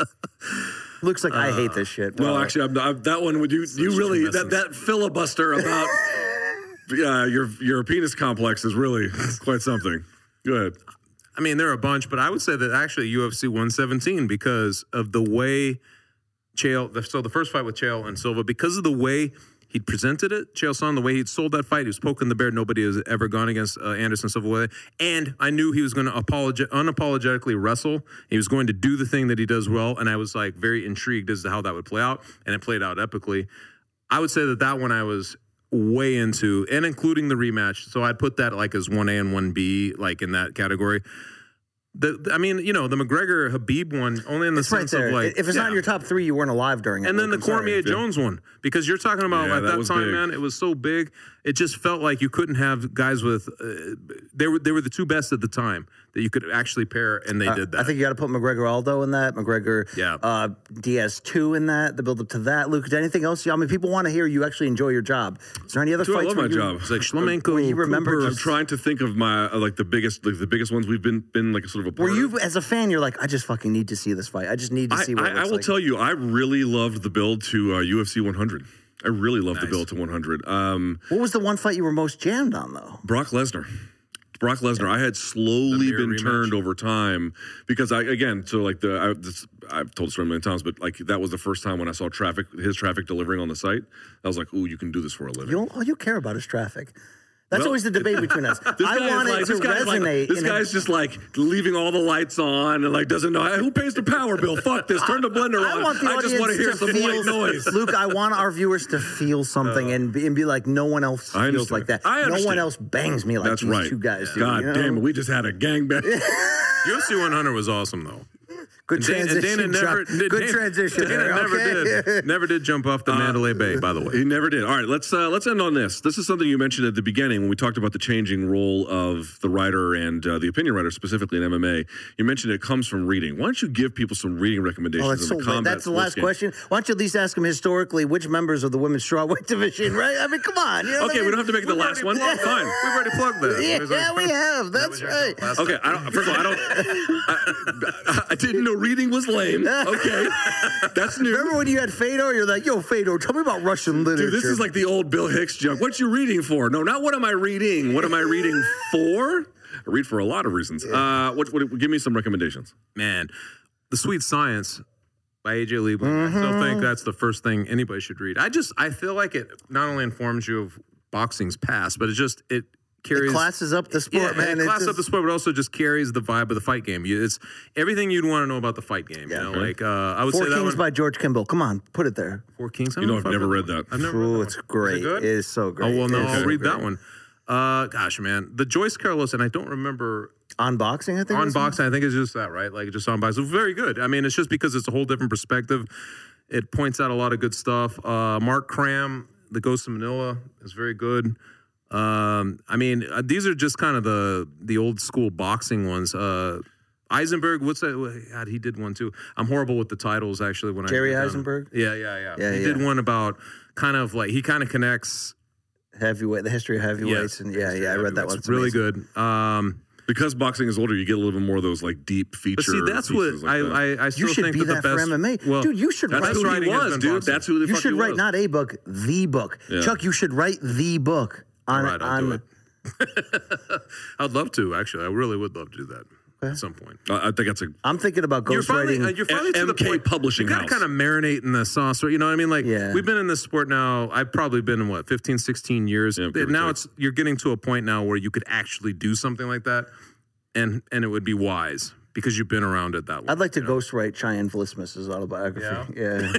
Looks like I hate this shit. No, Wow. actually, I'm, I'm, that one would you you really that that filibuster about yeah your your penis complex is really quite something. Go ahead. I mean, there are a bunch, but I would say that actually U F C one seventeen, because of the way Chael, so the first fight with Chael and Silva, because of the way he'd presented it, Chael Sonnen, the way he'd sold that fight, he was poking the bear. Nobody has ever gone against uh, Anderson Silva with it. And I knew he was going to apologi- unapologetically wrestle. He was going to do the thing that he does well, and I was like very intrigued as to how that would play out, and it played out epically. I would say that that one I was way into, and including the rematch. So I'd put that like as one A and one B, like in that category. The, I mean, you know, the McGregor Habib one, only in the It's sense right there. of like, if it's not yeah. in your top three, you weren't alive during it. And then the Luke, I'm sorry. Cormier Jones one, because you're talking about Yeah, at that that, was time, big. man, it was so big. It just felt like you couldn't have guys with. Uh, they were they were the two best at the time that you could actually pair, and they Uh, did that. I think you got to put McGregor Aldo in that. McGregor, Yeah. uh, Diaz two in that. The build up to that. Luke, anything else? I mean, people want to hear you actually enjoy your job. Is there any other Dude, I fights? love where my you- job. it's like Shlemenko. Where you remember Cooper, I'm trying to think of my uh, like the biggest like the biggest ones we've been been like sort of a part Were you, of. as a fan, you're like, I just fucking need to see this fight. I just need to I, see what I, it I looks will like. tell you, I really loved the build to uh, U F C one hundred. I really loved the Nice. build to one hundred. Um, What was the one fight you were most jammed on, though? Brock Lesnar. Brock Lesnar. I had slowly The mirror been rematch. turned over time because I again so like the I, this, I've told the story a million times, but like that was the first time when I saw traffic his traffic delivering on the site. I was like, ooh, you can do this for a living. You all you care about is traffic. That's Well, always the debate between us. This I guy is want like- it to this guy's like- resonate. this in a- guy's just like leaving all the lights on and like doesn't know who pays the power bill. Fuck this. Turn the blender I on. want the I just audience want to hear to some feel, white noise. Luke, I want our viewers to feel something and, be, and be like, no one else I feels like that. understand. I No one understand. else bangs me like That's these right. two guys do. God you know? damn it, we just had a gangbang. U F C one hundred was awesome though. Good And Dana- and transition. Dana never, Chuck. Good Dana- transition. Dana there, never okay? did. Never did jump off the Mandalay Bay, by the way. He never did. All right, let's uh, let's end on this. This is something you mentioned at the beginning when we talked about the changing role of the writer and uh, the opinion writer, specifically in M M A. You mentioned it comes from reading. Why don't you give people some reading recommendations? Oh, that's so in the late. combat That's the sports last game? question. Why don't you at least ask him historically which members of the women's strawweight division, right? I mean, come on. You know what Okay, I we mean? don't have to make it the We've last already one. plugged Fine. that. We've already plugged that. Yeah, It was like- yeah, we have. That's was your right. last Okay, I don't, first of all, I don't. I, I didn't know reading was lame. Okay, that's new. Remember when you had Fedor? You're like, yo, Fedor, tell me about Russian literature. Dude, this is like the old Bill Hicks joke. What you reading for? No, not what am I reading. What am I reading for? I read for a lot of reasons. Uh, what, what? Give me some recommendations. Man, The Sweet Science by A J Liebling. I still think that's the first thing anybody should read. I just, I feel like it not only informs you of boxing's past, but it just, it carries... It classes up the sport, yeah, man. it It classes just- up the sport, but also just carries the vibe of the fight game. You, it's everything you'd want to know about the fight game. Yeah. You know, Okay. like, uh, I would Four say that Kings one... by George Kimball. Come on, put it there. Four Kings? I You don't know, if I've never read one. that. I've never read Ooh, that it's one. great. Is it good? It is so great. Oh, well, no, It is I'll so read great. that one. Uh, gosh, man. The Joyce Carlos, and I don't remember... Unboxing, I think. On is- boxing, I think it's just that, right? Like just on boxing. Very good. I mean, it's just because it's a whole different perspective. It points out a lot of good stuff. Uh, Mark Cram, The Ghost of Manila, is very good. Um, I mean, uh, these are just kind of the the old school boxing ones. Uh, Eisenberg, what's that? God, he did one too. I'm horrible with the titles actually. When Jerry I Eisenberg? Yeah, yeah, yeah. Yeah, he yeah. did one about kind of like he kind of connects Heavyweight, the history of heavyweights, Yes, and yeah, yeah, I read that one. It's really good. Um, because boxing is older, you get a little bit more of those like deep feature. but see, that's what pieces like I, that. I I still You should think be that, that the for best, M M A, well, dude. You should That's write. who he writing has was, been dude. boxing. That's who the You fuck should he write was. not a book, the book. Yeah. Chuck, you should write the book on All right, I'll on. do it. I'd love to actually. I really would love to do that at some point. Uh, I think that's a I'm thinking about You're finally, ghostwriting. uh, you're finally to M the K point. Publishing you gotta House. kind of marinate in the sauce, right? You know what I mean? Like Yeah. we've been in this sport now. I've probably been in what fifteen, sixteen years. Yeah, give or now take. it's you're getting to a point now where you could actually do something like that, and and it would be wise because you've been around it that long. I'd like to you know? ghostwrite Cheyenne Vlismus's autobiography. Yeah,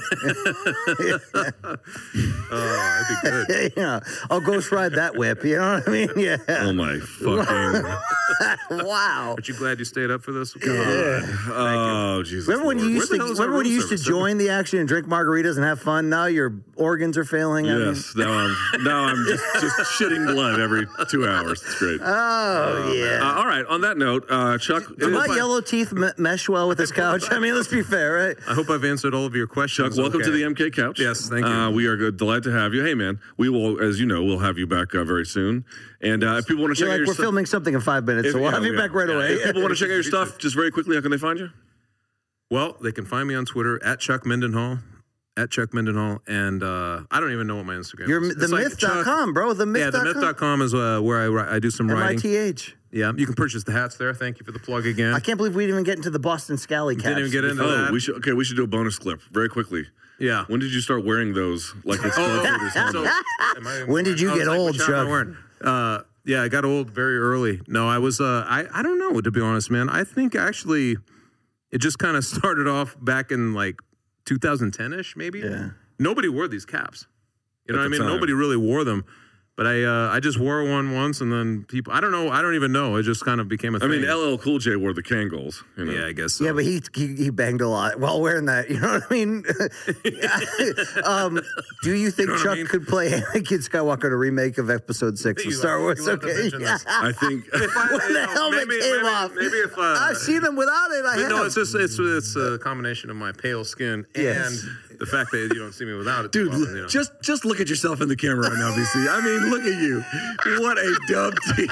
Oh, that'd be good. yeah. I'll ghostwrite that whip. You know what I mean? Yeah. oh my fucking Wow. Aren't you glad you stayed up for this? oh Jesus. Remember when you Lord. used Where to the hell is our remember when you room used to service? join the action and drink margaritas and have fun? Now your organs are failing. I mean- Yes. Now I'm now I'm just, just shitting blood every two hours. It's great. Oh yeah. Uh, all right. On that note, uh, Chuck. Do my I- yellow teeth me- mesh well with this couch? I mean, let's be fair, right? I hope I've answered all of your questions. Chuck, welcome okay. to the M K Couch. Yes, thank you. Uh, we are good, delighted to have you. Hey, man, we will, as you know, we'll have you back uh, very soon. And uh, if people want to check You're out like, your we're stuff, filming something in five minutes, if- so we'll yeah, have you we back are. right away. If people want to check out your stuff, just very quickly, how can they find you? Well, they can find me on Twitter at Chuck Mendenhall, at Chuck Mendenhall, and uh, I don't even know what my Instagram You're is. the It's like myth dot com, Chuck- bro. The myth. Yeah, the myth dot com is uh, where I write, I do some M I writing. T H. Yeah, you can purchase the hats there. Thank you for the plug again. I can't believe we didn't even get into the Boston Scally caps. Didn't even get into Oh, that. we should. Okay, we should do a bonus clip very quickly. Yeah. When did you start wearing those? Like it's Oh, club photos on so, them? am I- When did you I was get like, old, which hat am I Chuck? wearing? Uh, yeah, I got old very early. No, I was. Uh, I I don't know, to be honest, man. I think actually, it just kind of started off back in like two thousand ten ish, maybe. Yeah. Nobody wore these caps. You know At what I the mean? time. Nobody really wore them. But I uh, I just wore one once, and then people. I don't know. I don't even know. It just kind of became a I thing. mean, L L Cool J wore the Kangol. You know? Yeah, I guess. So. Yeah, but he, he he banged a lot while wearing that. You know what I mean? um, do you think know what I Chuck mean? could play Anakin Skywalker in a remake of Episode Six of You Star love- Wars? you love to Okay. mention this. I think. If I- When you the know, helmet maybe- came maybe- off. Maybe if uh, I've seen him without it. I have. no, it's just it's it's a combination of my pale skin and Yes. the fact that you don't see me without it. too Dude, often, you know. just just look at yourself in the camera right now, B C. I mean, look at you. What a dumb T.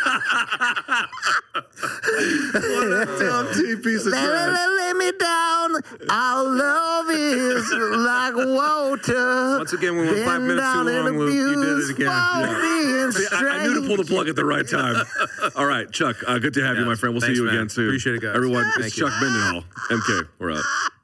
What a dumb T piece of Lay, lay, trash. lay, lay me down. Our love is like water. Once again, we went Been five minutes too down and long, Luke. You did it abused again. for Yeah. being See, I, I knew to pull the plug at the right time. All right, Chuck, uh, good to have you, Yeah. my friend. We'll Thanks, see you man. again soon. Appreciate it, guys. Everyone, Thank it's you. Chuck Mendenhall. M K, we're out.